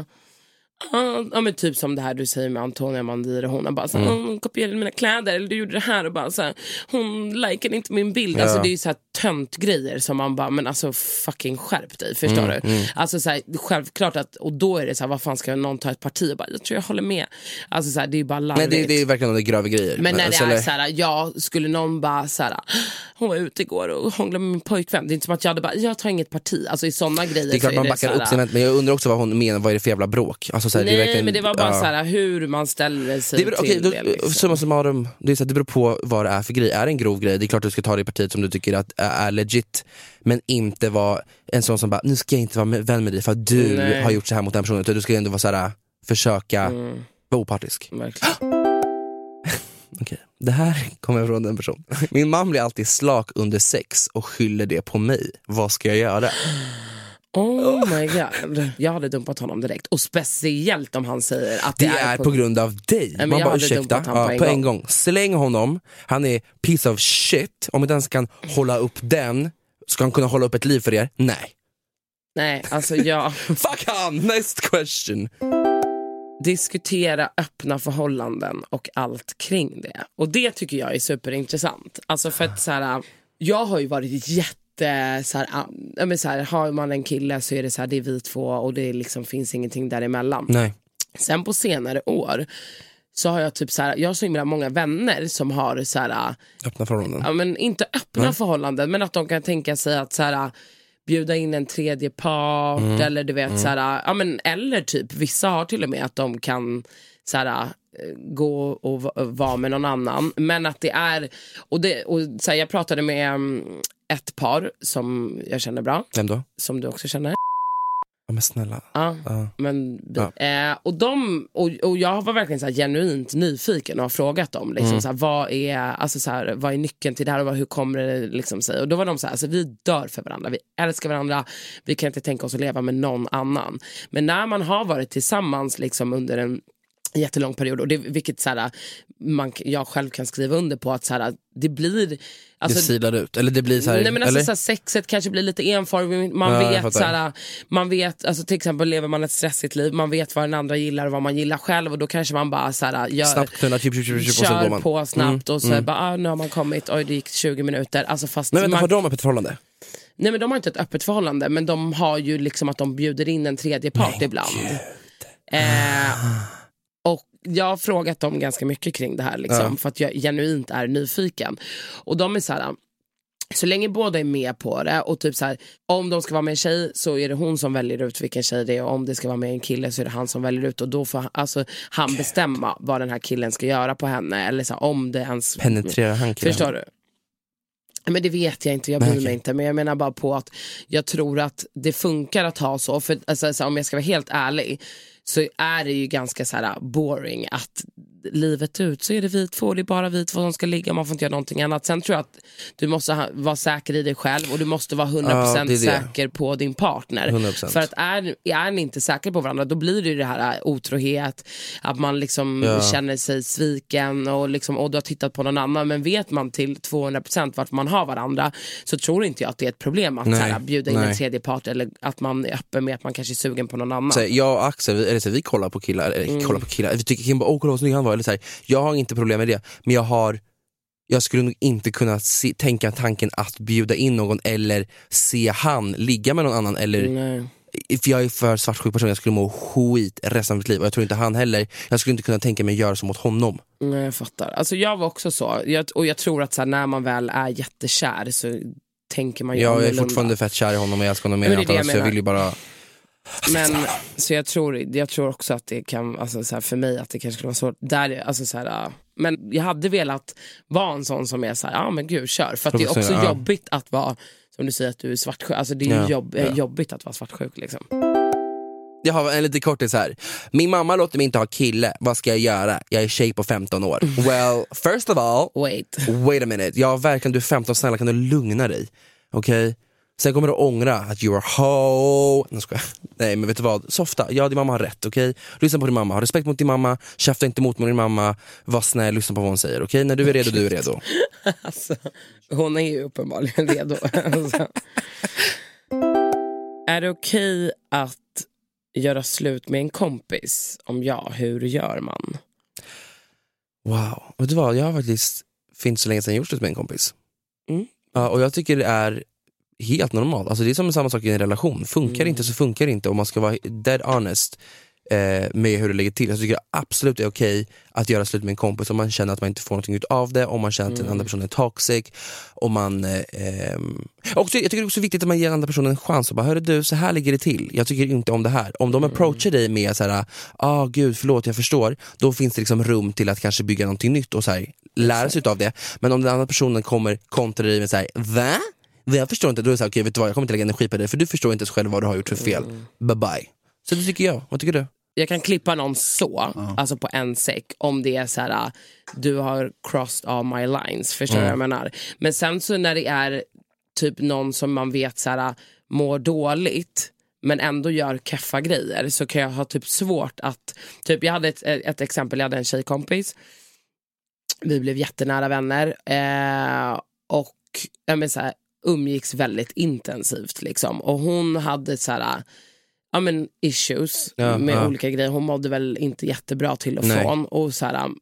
Uh, ja men typ som det här du säger med Antonia Mandir, hon har bara så mm. hon kopierade mina kläder eller du gjorde det här och bara så här, hon likade inte min bild. Ja. Alltså det är ju så här tönt grejer som man bara, men alltså fucking skärp dig, förstår mm, du? Mm. Alltså så här, självklart att, och då är det så här, vad fan ska någon ta ett parti och bara, jag tror jag håller med. Alltså så här, det är ju bara larvigt. Men det, det är verkligen de gröva grejer. Men när alltså, det är så här, ja, skulle någon bara så här, hon var ute igår och hånglade med min pojkvän. Det är inte som att jag hade bara, jag tar inget parti. Alltså i sådana grejer. Det är klart man backar upp sin, men jag undrar också vad hon menar, vad är det för jävla bråk? Alltså så här, nej, det är verkligen, men det var bara ja. så här, hur man ställer sig det beror, till okay, det. Då, liksom. summa summarum, det, är så här, det beror på vad det är för grej. Är det en grov grej, det är klart att du ska ta det i partiet som du tycker att är legit. Men inte vara en sån som bara, nu ska jag inte vara med, vän med dig för att du Nej. har gjort så här mot den personen. Utan du ska ändå vara så här, försöka mm. Var opartisk. Verkligen. Okej, det här kommer från en person. Min man blir alltid slak under sex och skyller det på mig. Vad ska jag göra? Oh my god. Jag hade dumpat honom direkt. Och speciellt om han säger att det, det är, är på, på grund av dig. Nej, man bara ursäkta ja, på, en, på gång. en gång. Släng honom. Han är piece of shit. Om inte ens kan hålla upp den, ska han kunna hålla upp ett liv för er? Nej. Nej, alltså jag... Fuck han! Next question. Diskutera öppna förhållanden och allt kring det. Och det tycker jag är superintressant. Alltså för att så här, jag har ju varit jätte så här, ja, men så här, har man en kille så är det så här, det är vi två och det liksom finns ingenting däremellan. Nej. Sen på senare år så har jag typ så här, jag har så himla många vänner som har så här, öppna förhållanden. Ja, men inte öppna Nej. förhållanden, men att de kan tänka sig att så här, bjuda in en tredje part mm. eller du vet mm. så här, ja men eller typ vissa har till och med att de kan så här, gå och vara med någon annan, men att det är och det och så här, jag pratade med ett par som jag känner bra. Vem då? Som du också känner. Ja men snälla. Ja, ja. men ja. Eh, och de och, och jag var verkligen så här genuint nyfiken och har frågat dem liksom mm. så här, vad är alltså så här, vad är nyckeln till det här och vad, hur kommer det liksom sig? Och då var de så här, alltså vi dör för varandra, vi älskar varandra, vi kan inte tänka oss att leva med någon annan. Men när man har varit tillsammans liksom under en jättelång period och det, vilket så här, man, jag själv kan skriva under på att så här, det blir alltså, det silar ut, eller det blir så här, nej men alltså eller? Så här, sexet kanske blir lite enformigt, man ja, vet så här, man vet, alltså till exempel lever man ett stressigt liv, man vet vad den andra gillar och vad man gillar själv och då kanske man bara så här, gör, snabbt kunna typ, typ, typ, kör man. på snabbt mm, och så mm. bara, ah, nu har man kommit, oj det gick tjugo minuter alltså fast men, men man, har de ett förhållande? Nej men de har inte ett öppet förhållande, men de har ju liksom att de bjuder in en tredje part men ibland eh, och jag har frågat dem ganska mycket kring det här liksom, ja. För att jag genuint är nyfiken. Och de är så här, så länge båda är med på det och typ så här, om de ska vara med en tjej så är det hon som väljer ut vilken tjej det är, och om det ska vara med en kille så är det han som väljer ut, och då får alltså, han bestämma vad den här killen ska göra på henne, eller så här, om det ens penetrerar han killen. Förstår du? Men det vet jag inte, jag bryr mig inte. Men jag menar bara på att jag tror att det funkar att ha så. För alltså, så om jag ska vara helt ärlig så är det ju ganska så här boring att livet ut så är det vi två, det är bara vi två som ska ligga, man får inte göra någonting annat. Sen tror jag att du måste ha, vara säker i dig själv och du måste vara hundra procent ja, säker på din partner. hundra procent. För att är, är ni inte säker på varandra, då blir det ju det här otrohet, att man liksom ja. känner sig sviken och, liksom, och du har tittat på någon annan, men vet man till tvåhundra procent vart man har varandra, så tror inte jag att det är ett problem att så här, bjuda in nej. en tredje part, eller att man är öppen med att man kanske är sugen på någon annan. Så jag och Axel, eller så, vi kollar på killar, eller mm. kollar på killar, vi tycker Kim bara, åh kolla vad snygg han var, eller så här, jag har inte problem med det, men jag har jag skulle nog inte kunna se, tänka tanken att bjuda in någon eller se han ligga med någon annan, eller nej. För jag är för svartsjuk person, jag skulle må skit resten av mitt liv, och jag tror inte han heller, jag skulle inte kunna tänka mig göra så mot honom. Nej, jag fattar. Alltså jag var också så, jag, och jag tror att så här, när man väl är jättekär så tänker man ju jag är fortfarande fett kär i honom och jag ska honom mer än jag, så jag vill ju bara. Men så jag tror, jag tror också att det kan, alltså så här, för mig att det kanske skulle vara svårt där, alltså så här, men jag hade velat vara en sån som är så här, ja men gud kör, för att det är också ja. jobbigt att vara, som du säger, att du är svartsjuk, alltså det är ja, jobb, ja. jobbigt att vara svartsjuk liksom. Jag har en lite kortis här. Min mamma låter mig inte ha kille. Vad ska jag göra? Jag är tjej på femton år. Well, first of all, wait, wait a minute. Ja, verkligen, du är femton, snälla kan du lugna dig? Okej? Okay? Sen kommer du ångra att you are ho. Nej, ska jag. Nej, men vet du vad? Softa, ja din mamma har rätt, okej? Okay? Lyssna på din mamma, ha respekt mot din mamma. Käfta inte mot din mamma. Var snäll, lyssna på vad hon säger, okej? Okay? När du är redo, du är redo. Alltså, hon är ju uppenbarligen redo. Alltså. Är det okej okay att göra slut med en kompis? Om ja, hur gör man? Wow, vet du vad? Jag har faktiskt finns så länge sedan gjort slut med en kompis. Mm. Ja, och jag tycker det är helt normalt. Alltså det är som samma sak i en relation. Funkar mm. inte så funkar det inte. Och man ska vara dead honest eh, med hur det ligger till. Jag tycker absolut det är okej att göra slut med en kompis om man känner att man inte får någonting ut av det, om man känner att mm. den andra personen är toxic, om man eh, också, jag tycker det är också viktigt att man ger den andra personen en chans och bara, hörru du, så här ligger det till, jag tycker inte om det här. Om de approachar dig med så här, ah gud förlåt jag förstår, då finns det liksom rum till att kanske bygga någonting nytt och så här, lära sig av det. Men om den andra personen kommer kontra dig med så här, va? Jag förstår inte, då är det så här, okej, vet du vad, jag kommer inte lägga energi på det, för du förstår inte själv vad du har gjort för fel. Mm. Bye bye. Så det tycker jag. Vad tycker du? jag kan klippa någon så, Ja. alltså på en säck, om det är så här, du har crossed all my lines, förstår du Mm. vad jag menar? Men sen så när det är typ någon som man vet så här, mår dåligt men ändå gör keffa grejer, så kan jag ha typ svårt att, typ jag hade ett, ett exempel, jag hade en tjejkompis, vi blev jättenära vänner eh, och jag men, så här, umgicks väldigt intensivt liksom, och hon hade så här, ja men issues Ja, med ja. olika grejer, hon mådde väl inte jättebra till och Nej. från, och så här,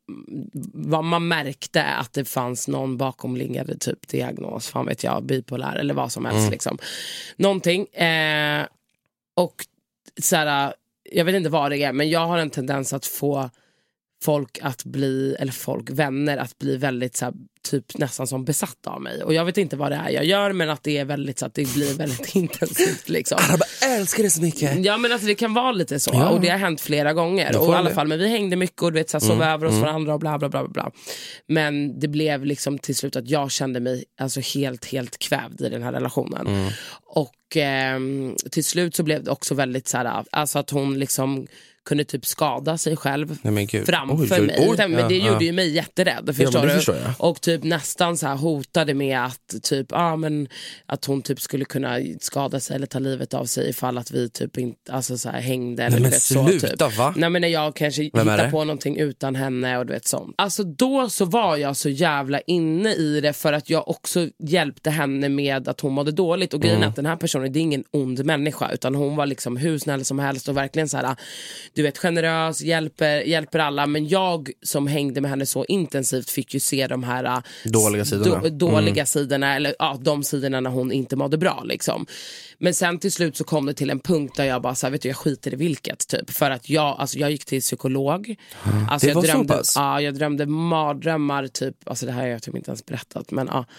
vad man märkte att det fanns någon bakomliggande typ diagnos, fan vet jag, bipolär eller vad som helst Mm. liksom, någonting eh, och så här, jag vet inte vad det är, men jag har en tendens att få folk att bli, eller folk, vänner att bli väldigt så här, typ nästan som besatt av mig, och jag vet inte vad det är jag gör, men att det är väldigt så att det blir väldigt intensivt liksom. Jag bara älskar det så mycket. Ja men alltså det kan vara lite så, Ja. och det har hänt flera gånger, Jag och får i alla det. fall, men vi hängde mycket och du vet, så här, sov Mm, över hos mm. varandra och bla bla bla bla. Men det blev liksom till slut att jag kände mig alltså helt helt kvävd i den här relationen. Mm. Och ehm, till slut så blev det också väldigt så här, alltså att hon liksom kunde typ skada sig själv Nej, men gud. framför Oj, mig. oj, men det ja, gjorde ja. ju mig jätterädd, Ja, förstår men det du? förstår jag. Och typ nästan så här hotade med att typ, ah, men, att hon typ skulle kunna skada sig eller ta livet av sig ifall att vi typ inte alltså så här hängde eller Nej, du men vet, sluta, så typ. va? Nej men när jag kanske Vem är hittar det? på någonting utan henne och du vet sånt. Alltså då så var jag så jävla inne i det, för att jag också hjälpte henne med att hon mådde dåligt, och grejen Mm. är att den här personen, det är ingen ond människa, utan hon var liksom hur snäll som helst och verkligen så här, du vet, generös, hjälper, hjälper alla, men jag som hängde med henne så intensivt fick ju se de här äh, Dåliga sidorna. då, dåliga Mm. sidorna, eller ja, de sidorna när hon inte mådde bra liksom. Men sen till slut så kom det till en punkt där jag bara så här, vet du, jag skiter i vilket typ, för att jag, alltså jag gick till psykolog. Alltså Det jag var så drömde, pass? ja, jag drömde mardrömmar typ, alltså det här har jag typ inte ens berättat, men ja.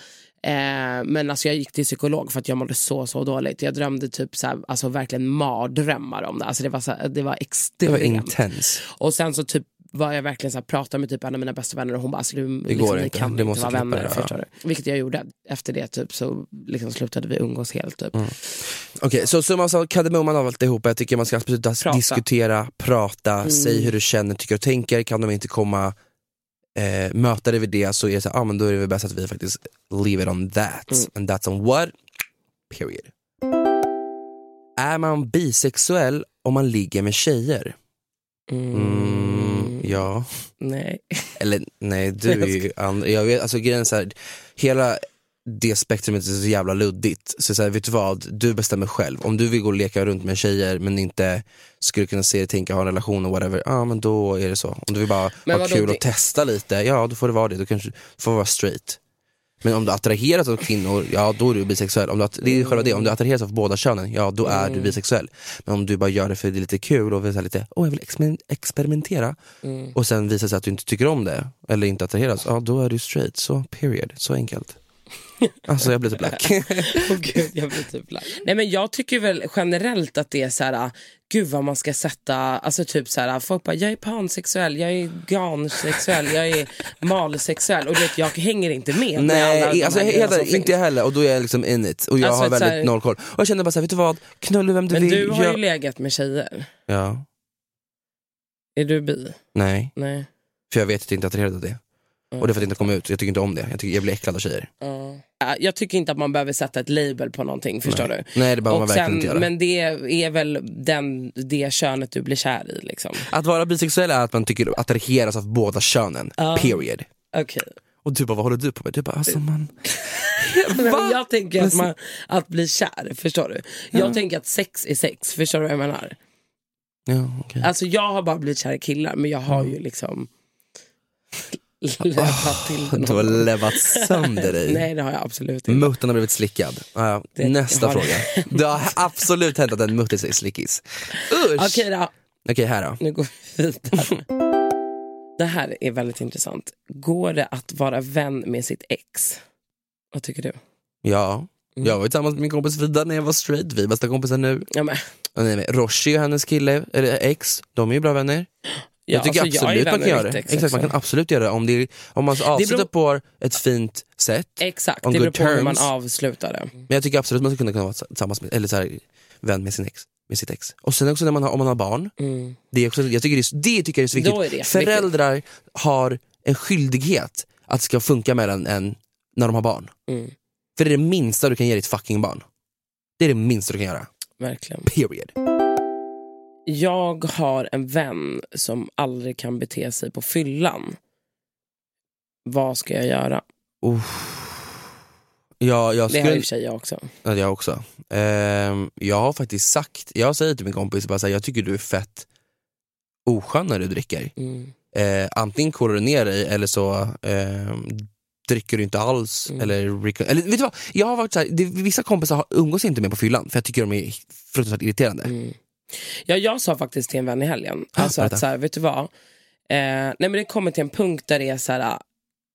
Eh, men alltså jag gick till psykolog för att jag mådde så så dåligt. Jag drömde typ så här, alltså verkligen mardrömmar om det. Alltså det var så här, det var Det extremt. var intens. Och sen så typ var jag verkligen så här, pratade med typ en av mina bästa vänner, och hon bara, alltså, du, Det liksom, går vi inte. kan Du inte måste vara klippa vänner, det, ja. förstår du? Vilket jag gjorde. Efter det typ så liksom slutade vi umgås helt typ. Mm. Okej, okay, så summan av kardemumman av alltihopa, jag tycker man ska absolut Prata. diskutera, prata, Mm. säg hur du känner, tycker och tänker. Kan de inte komma eh, möta dig vid det, så är det så här, ah, men då är det väl bäst att vi faktiskt leave it on that. Mm. And that's on what? Period. Är man bisexuell om man ligger med tjejer? Mm. Mm, ja. Nej. Eller nej, du är ju andra. Jag vet, alltså grejen är så här, hela det spektrumet är så jävla luddigt. Så, så här, vet du vad, du bestämmer själv. Om du vill gå och leka runt med tjejer men inte skulle kunna se, tänka, ha en relation och whatever, ja ah, men då är det så. Om du vill bara Men ha vadå, kul det- och testa lite, ja då får det vara det. Då kanske du får vara straight. Men om du attraheras av kvinnor, ja då är du bisexuell. Om du, att- det är själva det, om du attraheras av båda könen, ja då är du bisexuell. Men om du bara gör det för det är lite kul och vill säga lite, åh jag vill exper- experimentera Mm. och sen visar sig att du inte tycker om det eller inte attraheras, ja då är du straight, så period, så enkelt. Alltså jag blir typ lack. Åh gud, jag blir typ lack. Nej men jag tycker väl generellt att det är så här, gud vad man ska sätta, alltså typ så här, folk bara, jag är pansexuell, jag är gansexuell, jag är malsexuell, och du vet, jag hänger inte med med alla de Nej, alltså här jag, grejerna helt, som inte jag finns. heller, och då är jag liksom in it och jag Alltså, har ett så väldigt här- noll koll. Och jag kände bara såhär, vet du vad, knulla vem du Men vill. du har jag... ju legat med tjejer. Ja, Är du bi? nej, Nej. för jag vet att jag inte är attraherad av det. Och det är för att jag inte kommer ut, jag tycker inte om det. Jag, tycker, jag blir äcklad av tjejer. Ja. Ja, jag tycker inte att man behöver sätta ett label på någonting, förstår Nej. du? Nej, det behöver man Och verkligen sen, inte göra. men det är väl den, det könet du blir kär i liksom. Att vara bisexuell är att man tycker attraheras av båda könen, Ja. period. Okej. Och du bara, vad håller du på med? Du bara, alltså man... Men Va? jag tänker att, man, att bli kär, förstår du? Jag tänker att sex är sex, förstår du vad jag menar? Ja, okej. Alltså jag har bara blivit kär i killar, men jag har ju liksom levat till det. Du har levat sönder dig. Nej, det har jag absolut inte. Mutten har blivit slickad. Ja, Det nästa har fråga. Det har absolut hänt att en mutt är slickis. Usch! Okej då, Okej, här då. nu går vi vidare. Det här är väldigt intressant. Går det att vara vän med sitt ex? Vad tycker du? Ja, jag var tillsammans med min kompis Vida när jag var straight. Vi är bästa kompisar nu. Ja, men, Och nej, Roshi och hennes kille, eller ex, de är ju bra vänner. ja, Jag tycker alltså, absolut är man vän kan med göra mitt det. ex Exakt, man också. kan absolut göra det. Om, det är, om man avslutar beror- på ett fint sätt. Exakt, On det beror good på hur man terms. avslutar det. Men jag tycker absolut man ska kunna vara tillsammans med, eller så här, vän med sin ex. med sitt ex. Och sen också när man har, om man har barn. Mm. Det, är också, jag tycker det, är, det tycker jag är så viktigt. Är det Föräldrar viktigt. Har en skyldighet att det ska funka mellan en när de har barn. Mm. För det är det minsta du kan ge ditt fucking barn. Det är det minsta du kan göra. Verkligen. Period. Jag har en vän som aldrig kan bete sig på fyllan. Vad ska jag göra? Uh. Ja, jag skulle... Det har i och för sig jag också. Ja, jag också. Uh, jag har faktiskt sagt, jag säger till min kompis bara så här, jag tycker du är fett oskön när du dricker. Mm. Uh, antingen kollar du ner dig eller så uh, dricker du inte alls. Mm. Eller, eller vet du vad? Jag har varit så här, det, vissa kompisar har, umgås inte med på fyllan för jag tycker de är fruktansvärt irriterande. Mm. Ja, jag sa faktiskt till en vän i helgen ah, alltså att så här, vet du vad? Uh, nej men det kommer till en punkt där det är så här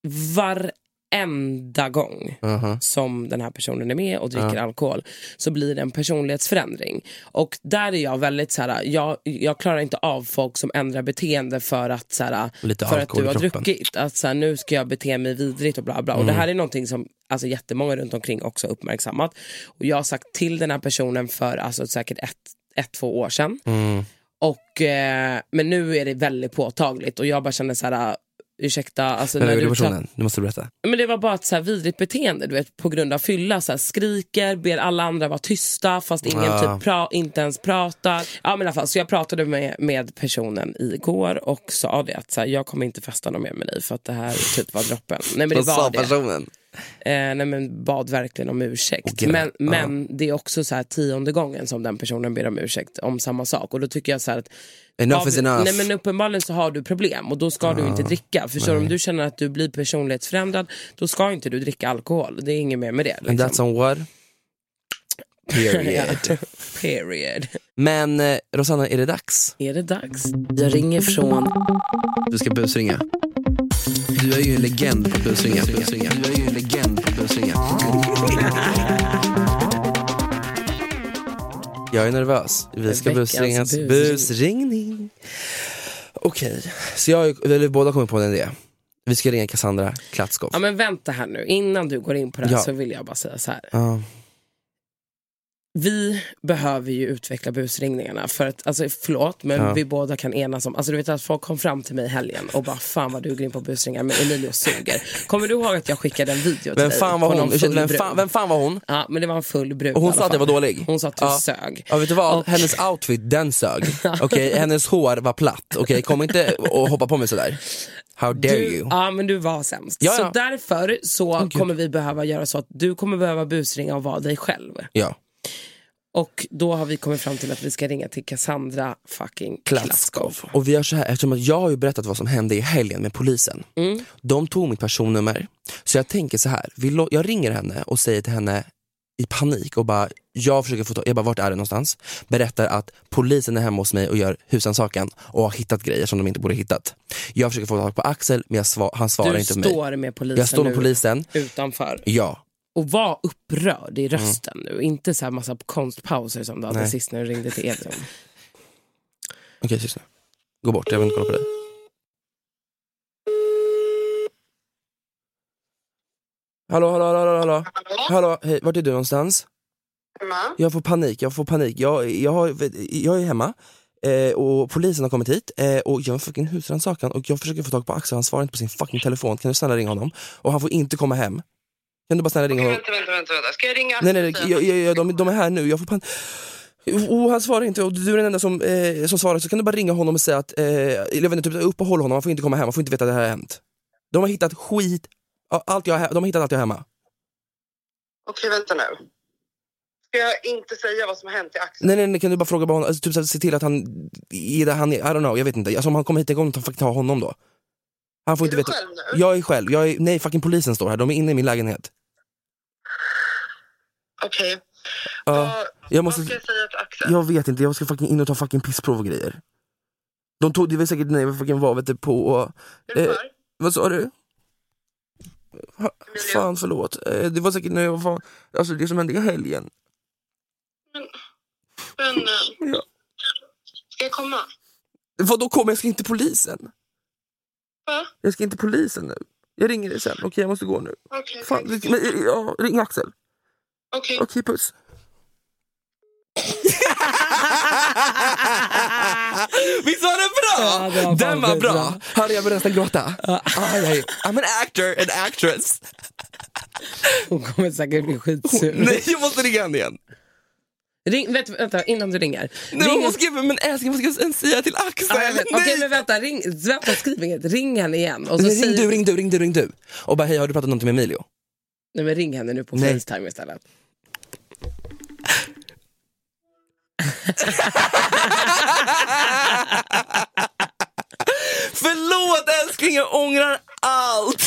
varenda gång uh-huh. som den här personen är med och dricker uh-huh. alkohol så blir det en personlighetsförändring. Och där är jag väldigt så här, jag, jag klarar inte av folk som ändrar beteende för att så här, för att du har druckit. Att så här, nu ska jag bete mig vidrigt och bla bla. Mm. Och det här är någonting som alltså jättemånga runt omkring också uppmärksammat. Och jag har sagt till den här personen för alltså säkert ett, ett två år sedan. Mm. Och, eh, men nu är det väldigt påtagligt och jag bara känner så här, ursäkta, alltså men när du, personen? Du måste berätta. Men det var bara ett så här vidrigt beteende, du vet, på grund av fylla, så här, skriker, ber alla andra vara tysta fast ingen ah. typ pra- inte ens pratar. Ja men i alla fall, så jag pratade med, med personen igår och sa det att så här, jag kommer inte festa någon mer med dig för att det här typ var droppen. Nej men det var det. Personen? Eh, nej men bad verkligen om ursäkt. Okay. Men, men ah. det är också så här tionde gången som den personen ber om ursäkt om samma sak. Och då tycker jag så här att enough is enough. Nej men uppenbarligen så har du problem och då ska ah. du inte dricka. Förstår du, om du känner att du blir personlighetsförändrad, då ska inte du dricka alkohol. Det är inget mer med det. Liksom. And that's on what? Period. Period. Men eh, Rosanna, är det dags? Är det dags? Jag ringer från... Du ska busringa. Du är ju en legend på busringa. Du är ju en legend på busringa. Jag är nervös. Vi ska busringas. Busringning. Okej, okay. Så jag eller båda kommer på en idé. Vi ska ringa Cassandra Klatskov. Ja men vänta här nu. Innan du går in på det här ja. så vill jag bara säga så här. Ja. Vi behöver ju utveckla busringningarna för att, alltså förlåt, men ja. vi båda kan enas om, alltså du vet att folk kom fram till mig i helgen och bara, fan vad du går in på busringar med Emilio suger. Kommer du ihåg att jag skickade en video till vem dig? Fan var hon? Vem fan, vem fan var hon? Ja, men det var en full brud. Och hon sa att det var dålig? Hon sa att du ja. sög. Ja, vet du vad? Och... hennes outfit, den sög. Okej, okay? Hennes hår var platt. Okej, okay? Kom inte och hoppa på mig sådär. How dare du, you? Ja, men du var sämst. Ja, ja. Så därför så oh, kommer vi behöva göra så att du kommer behöva busringa och vara dig själv. Ja. Och då har vi kommit fram till att vi ska ringa till Cassandra fucking Klatskov. Och vi gör så här, eftersom att jag har ju berättat vad som hände i helgen med polisen. Mm. De tog mitt personnummer. Så jag tänker så här, jag ringer henne och säger till henne i panik och bara, jag försöker få ta, jag bara, vart är det någonstans? Berättar att polisen är hemma hos mig och gör husrannsakan och har hittat grejer som de inte borde hittat. Jag försöker få tag på Axel, men jag svar, han svarar du inte på mig. Du står med polisen jag står med polisen utanför. Ja. Och var upprörd i rösten mm. nu. Inte så här massa konstpauser som du hade sist när du ringde till Edvin. Okej, okay, syster. Gå bort, jag vill inte kolla på dig. Hallå, hallå, hallå, hallå. Hallå, hej, vart är du någonstans? Hemma. Jag får panik, jag får panik. Jag, jag, har, jag är hemma. Eh, och polisen har kommit hit eh, och jag har fucking husrannsakan och jag försöker få tag på Axel. Han svarar inte på sin fucking telefon. Kan du snälla ringa honom? Och han får inte komma hem. Kan du bara snälla ringa Okej, honom? vänta, vänta, vänta, vänta. Ska jag ringa? Nej, nej, nej jag, jag, jag, de, de är här nu. Jag får pan... Och han svarar inte och du är den enda som, eh, som svarar. Så kan du bara ringa honom och säga att eh, jag vet inte, typ, uppehåll honom. Han får inte komma hem, han får inte veta att det här har hänt. De har hittat skit. Allt jag, de har hittat allt jag hemma. Okej, vänta nu. Ska jag inte säga vad som har hänt till Axel? Nej, nej, nej, kan du bara fråga honom, alltså, typ så, se till att han är där han är, I don't know, jag vet inte. Alltså om han kommer hit en gång, ta, ta honom då. Han får är inte du veta. Själv nu? Jag är själv, jag är, nej, fucking polisen står här, de är inne i min lägenhet. Okej. Okay. Uh, jag måste, vad ska jag säga till Axel? Jag vet inte, jag ska fucking in och ta fucking pissprov och grejer. De tog, det var säkert, nej, vad fucking var, vet du, på... Och, eh, vad sa du? Ha, fan, förlåt. Eh, det var säkert när jag var fan, alltså det som hände i helgen. Men, men ja. Ska jag komma? Vad då kommer jag? Ska inte polisen? Va? Jag ska inte polisen nu. Jag ringer dig sen. Okej, okay, jag måste gå nu. Okej. Okay, okay. Men, ja, ring Axel. Okej. Okay. Okej, okay, puss. Ja, det var den var skitbra. bra. Hörde jag började nästan gråta. Ah, nej. I'm an actor, an actress. Hon kommer säkert bli skitsur. Nej, jag måste ringa henne igen. Ring, vet, vänta, innan du ringer. Nej, ring hon skriver, men älskling, vad ska jag säga till Axel? ah, Okej, okay, men vänta, ring, vänta, skriv inget. Ring henne igen. Och så ring, säg... du, ring du, ring du, ring du. Och bara, hej, har du pratat någonting med Emilio? Nej, men ring henne nu på Nej. FaceTime istället. Förlåt älskling, jag ångrar allt.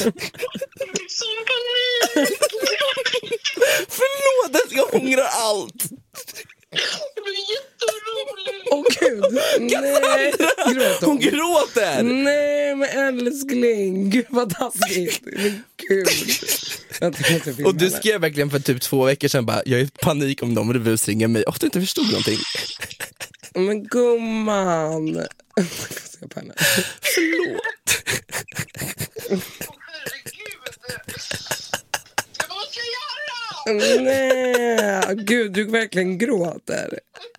Förlåt älskling, jag ångrar allt. Det blir jätteroligt. Åh gud, nej. Gråter hon gråter. Nej men älskling, gud vad taskigt. Men gud. Och du skrev verkligen för typ två veckor sedan bara, jag är i panik om de rusringer mig. Och du inte förstod någonting. Men gumman. Förlåt. Vad ska jag göra? Nej, gud du verkligen gråter.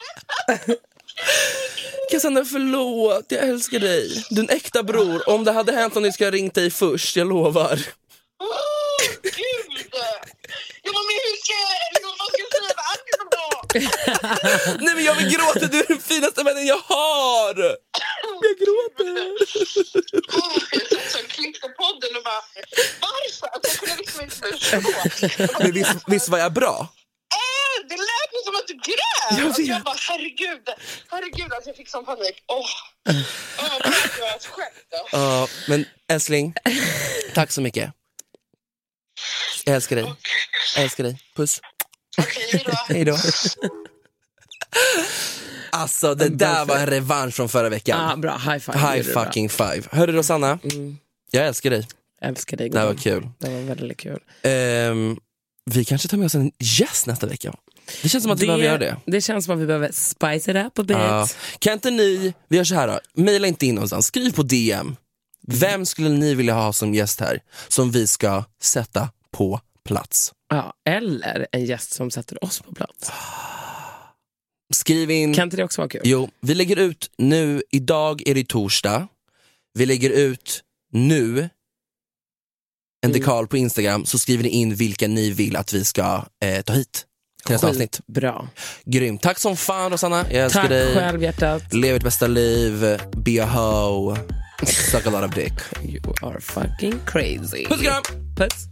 Cassandra, förlåt, jag älskar dig. Du är en äkta bror. Om det hade hänt om ni ska ha ringt dig först, jag lovar. Åh, oh, gud! Ja, men hur ska jag... Vad ska jag säga med Agnes då? Nej, men jag vill gråta, du är den finaste vännen jag har. Jag gråter. Oh, jag satt så och klickte podden och bara... Varför? Alltså, jag kunde liksom inte förstå. Men visst, visst var jag bra? Äh, det lät ju som att du grät. Jag Alltså, vet. jag bara, herregud. Herregud, alltså, jag fick sån panik. Åh, oh. oh, jag var själv då. Ja, men älskling, tack så mycket. Jag älskar dig. Jag älskar dig. Puss. Okej, hejdå. Hej då. Alltså, det där var en revansch från förra veckan. Ah, bra, high five. High fucking five. Hörru Rosanna, mm. jag älskar dig. Jag älskar dig. Det här var kul. Det var väldigt kul. Um, vi kanske tar med oss en gäst nästa vecka. Det känns som att vi det, behöver göra det. Det känns som att vi behöver spice it up a bit. Uh, kan inte ni, vi gör så här då, mejla inte in någonstans, skriv på D M. Vem skulle ni vilja ha som gäst här som vi ska sätta på plats? Ja, eller en gäst som sätter oss på plats. Skriv in. Kan inte det också vara kul? Jo, vi lägger ut nu, idag är det torsdag. Vi lägger ut nu en Mm. dekal på Instagram, så skriver ni in vilka ni vill att vi ska eh, ta hit till nästa avsnitt. Bra. Grymt. Tack som fan Rosanna, jag älskar Tack dig. själv hjärtat. Lev ditt bästa liv, be a hoe, suck a lot of dick. You are fucking crazy. Puss och kram. Puss.